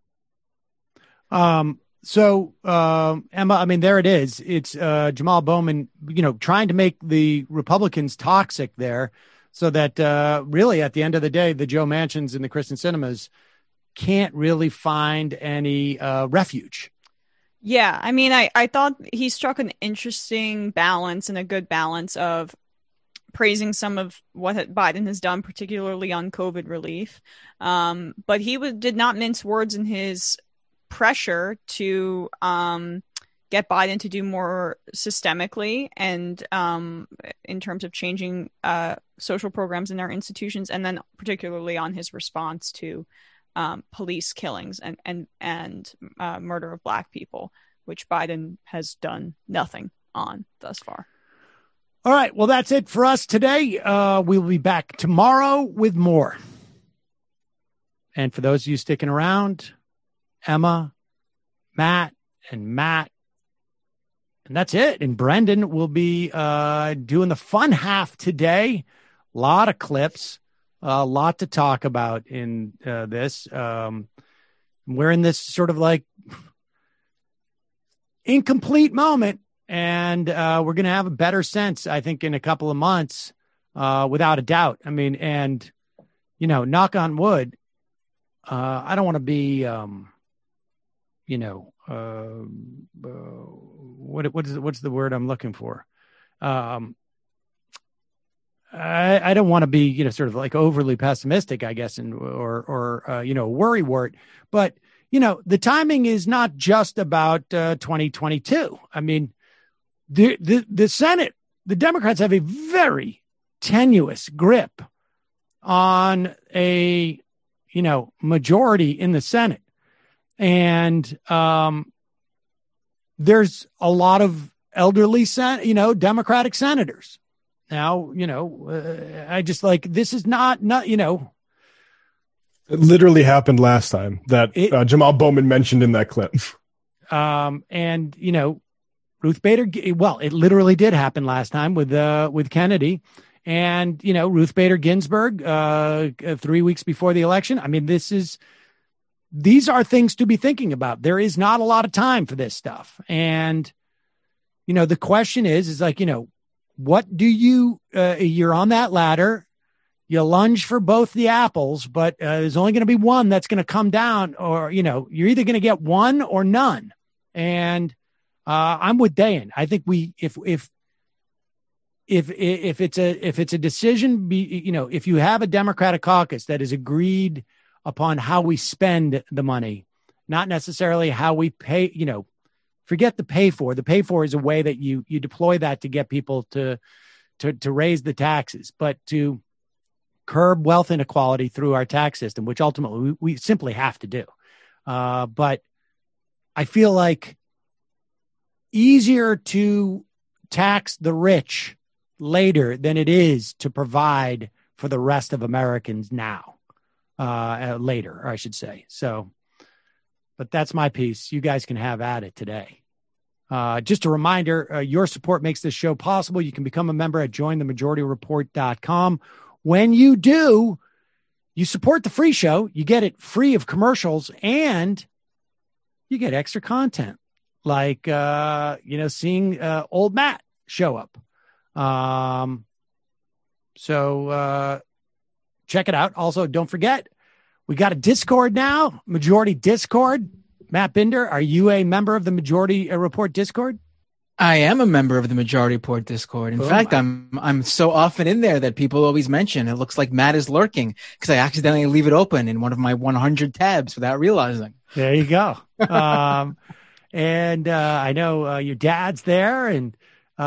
So, Emma, I mean, there it is. It's Jamal Bowman, trying to make the Republicans toxic there so that really at the end of the day, the Joe Manchins and the Kristen Sinemas can't really find any refuge. Yeah, I mean, I thought he struck an interesting balance and a good balance of praising some of what Biden has done, particularly on COVID relief. But he did not mince words in his pressure to get Biden to do more systemically and in terms of changing social programs in our institutions, and then particularly on his response to police killings and murder of Black people, which Biden has done nothing on thus far. All right. Well, that's it for us today. We'll be back tomorrow with more. And for those of you sticking around, Emma, Matt, and that's it. And Brendan will be doing the fun half today. A lot of clips. A lot to talk about in this. We're in this sort of like incomplete moment, and we're going to have a better sense, I think, in a couple of months, without a doubt. I mean, and, knock on wood, I don't want to be, what's the word I'm looking for? I don't want to be, sort of like overly pessimistic, I guess, or worrywart, but the timing is not just about 2022. I mean, the Senate, the Democrats have a very tenuous grip on a, majority in the Senate. And there's a lot of elderly, Democratic senators. Now, I just this is not. It literally happened last time that Jamal Bowman mentioned in that clip. And, Ruth Bader, well, it literally did happen last time with Kennedy and, Ruth Bader Ginsburg 3 weeks before the election. I mean, these are things to be thinking about. There is not a lot of time for this stuff. And, the question is what do you're on that ladder, you lunge for both the apples, but there's only going to be one that's going to come down, or, you're either going to get one or none. And I'm with Dayan. I think if it's a decision, if you have a Democratic caucus that is agreed upon how we spend the money, not necessarily how we pay, forget the pay for. The pay for is a way that you deploy that to get people to raise the taxes, but to curb wealth inequality through our tax system, which ultimately we simply have to do. But I feel like easier to tax the rich later than it is to provide for the rest of Americans now, later, or I should say. So, but that's my piece. You guys can have at it today. Just a reminder, your support makes this show possible. You can become a member at jointhemajorityreport.com. When you do, you support the free show, you get it free of commercials, and you get extra content like, seeing old Matt show up. So check it out. Also, don't forget, we got a Discord now, Majority Discord. Matt Binder, are you a member of the Majority Report Discord? I am a member of the Majority Report Discord. In fact, I'm so often in there that people always mention it looks like Matt is lurking because I accidentally leave it open in one of my 100 tabs without realizing. There you go. And I know your dad's there, and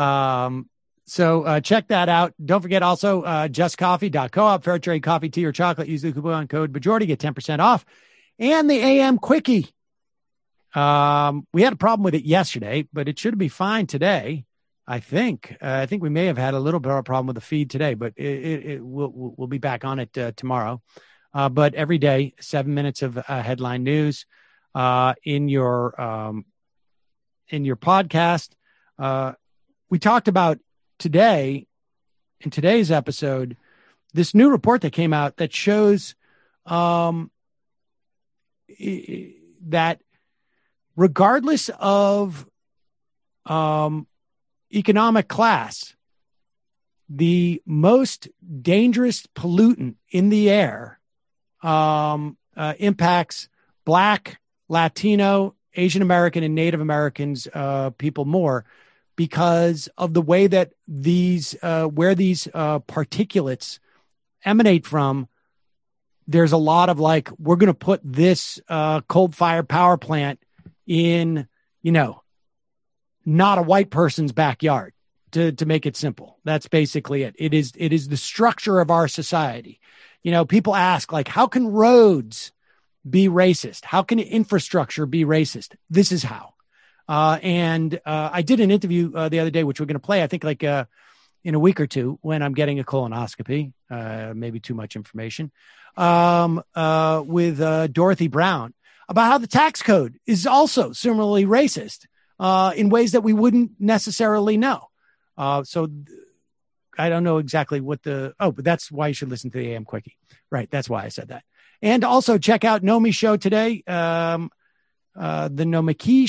so check that out. Don't forget also justcoffee.coop, fair trade coffee, tea, or chocolate. Use the coupon code Majority, get 10% off. And the AM Quickie. We had a problem with it yesterday, but it should be fine today. I think we may have had a little bit of a problem with the feed today, but we'll be back on it tomorrow. But every day, 7 minutes of headline news in your podcast. We talked about today in today's episode this new report that came out that shows that regardless of economic class, the most dangerous pollutant in the air impacts Black, Latino, Asian American, and Native Americans people more because of the way that these where these particulates emanate from. There's a lot of we're going to put this coal-fired power plant in, not a white person's backyard, to make it simple. That's basically it. It is the structure of our society. People ask, how can roads be racist? How can infrastructure be racist? This is how. And I did an interview the other day, which we're going to play, I think, in a week or two when I'm getting a colonoscopy, maybe too much information, with Dorothy Brown, about how the tax code is also similarly racist in ways that we wouldn't necessarily know. So I don't know exactly what but that's why you should listen to the AM Quickie. Right. That's why I said that. And also check out Nomi Show today. The Nomiki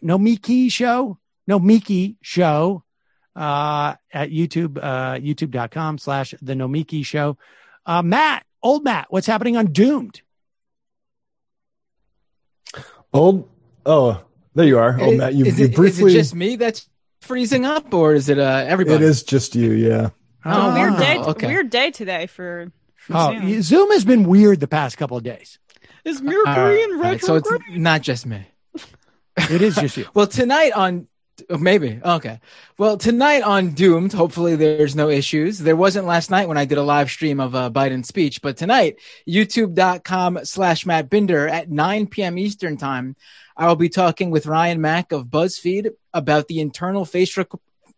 Show at YouTube, youtube.com/The Nomiki Show. Matt, old Matt, what's happening on Doomed? There you are. Matt, you briefly. Is it just me that's freezing up, or is it everybody? It is just you, yeah. Weird day. Okay. Weird day today for Zoom. Zoom has been weird the past couple of days. Is Mercury in retrograde? So it's not just me. It is just you. Well, tonight on maybe. Okay. Well, tonight on Doomed, hopefully there's no issues. There wasn't last night when I did a live stream of Biden's speech, but tonight, youtube.com/Matt Binder at 9 p.m. Eastern time, I will be talking with Ryan Mack of BuzzFeed about the internal Facebook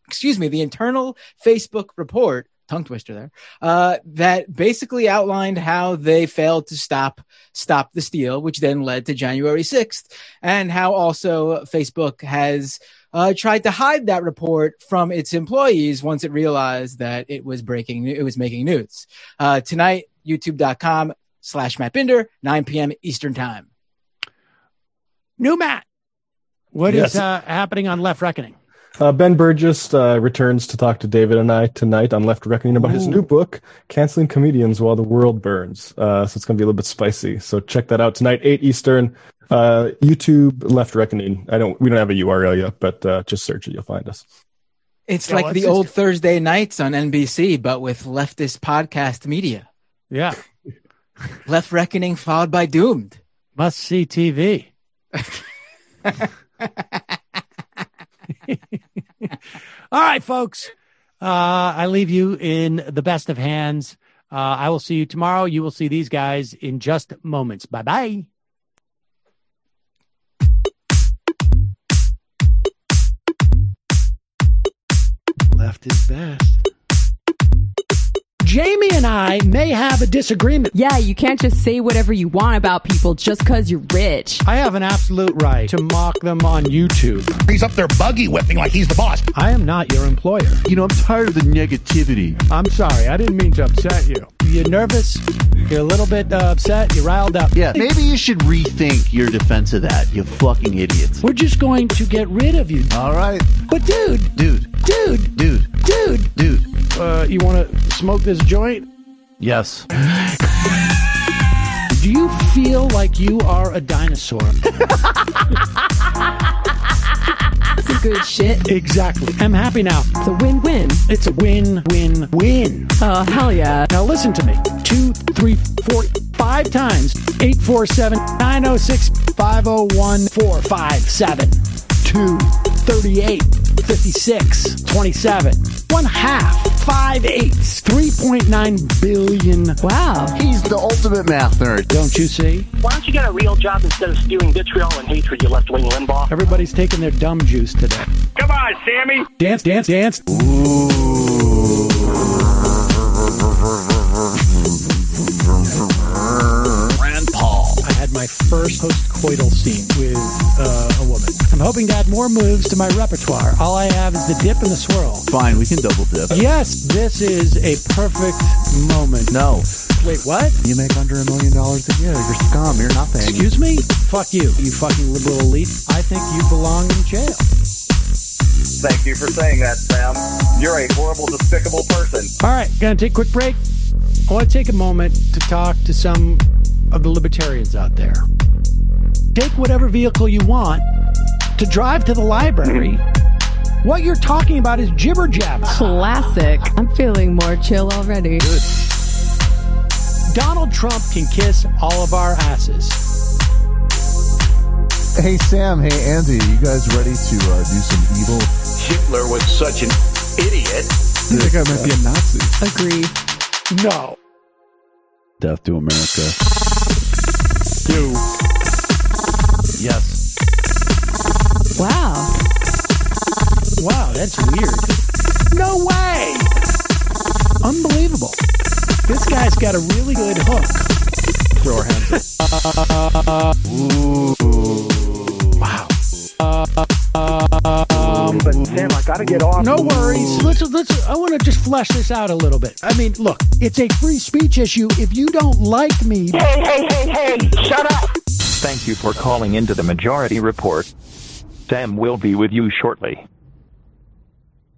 report, tongue twister there, that basically outlined how they failed to stop the steal, which then led to January 6th, and how also Facebook has tried to hide that report from its employees once it realized that it was making news. Tonight, youtube.com/Matt Binder, 9 p.m. Eastern time. New Matt, what is happening on Left Reckoning? Ben Burgess returns to talk to David and I tonight on Left Reckoning about his new book, Canceling Comedians While the World Burns. So it's going to be a little bit spicy. So check that out tonight, 8 Eastern, YouTube Left Reckoning. We don't have a URL yet, but just search it. You'll find us. It's like the old Thursday nights on NBC, but with leftist podcast media. Yeah. Left Reckoning followed by Doomed. Must see TV. All right, folks. I leave you in the best of hands. I will see you tomorrow. You will see these guys in just moments. Bye-bye. Left is best. Jamie and I may have a disagreement. Yeah, you can't just say whatever you want about people just because you're rich. I have an absolute right to mock them on YouTube. He's up there buggy whipping like he's the boss. I am not your employer. You know, I'm tired of the negativity. I'm sorry. I didn't mean to upset you. You're nervous. You're a little bit upset. You're riled up. Yeah, maybe you should rethink your defense of that, you fucking idiots. We're just going to get rid of you. All right. But dude. You want to smoke this joint? Yes. Do you feel like you are a dinosaur? That's some good shit. Exactly. I'm happy now. It's a win-win. It's a win-win-win. Oh, hell yeah. Now listen to me. 2, 3, 4, 5 times. 847-906-501-457-238-56-27. 1/2. 5 8s. 3.9 billion. Wow. He's the ultimate math nerd. Don't you see? Why don't you get a real job instead of spewing vitriol and hatred, you left-wing Limbaugh? Everybody's taking their dumb juice today. Come on, Sammy. Dance, dance, dance. Rand Paul. I had my first post-coital scene with a woman. I'm hoping to add more moves to my repertoire. All I have is the dip and the swirl. Fine, we can double dip. Yes, this is a perfect moment. No. Wait, what? You make under $1 million a year. You're scum. You're nothing. Excuse me? Fuck you, you fucking liberal elite. I think you belong in jail. Thank you for saying that, Sam. You're a horrible, despicable person. All right, gonna take a quick break. I want to take a moment to talk to some of the libertarians out there. Take whatever vehicle you want to drive to the library. What you're talking about is jibber jabber. Classic. I'm feeling more chill already. Good. Donald Trump can kiss all of our asses. Hey, Sam. Hey, Andy. You guys ready to do some evil? Hitler was such an idiot. You think I might be a Nazi? Agree. No. Death to America. Do. Yes. Wow. Wow, that's weird. No way! Unbelievable. This guy's got a really good hook. Throw our hands up. Ooh. Wow. But Sam, I gotta get off. No worries. Let's. I want to just flesh this out a little bit. I mean, look, it's a free speech issue. If you don't like me, Hey! Shut up! Thank you for calling into the Majority Report. Sam will be with you shortly.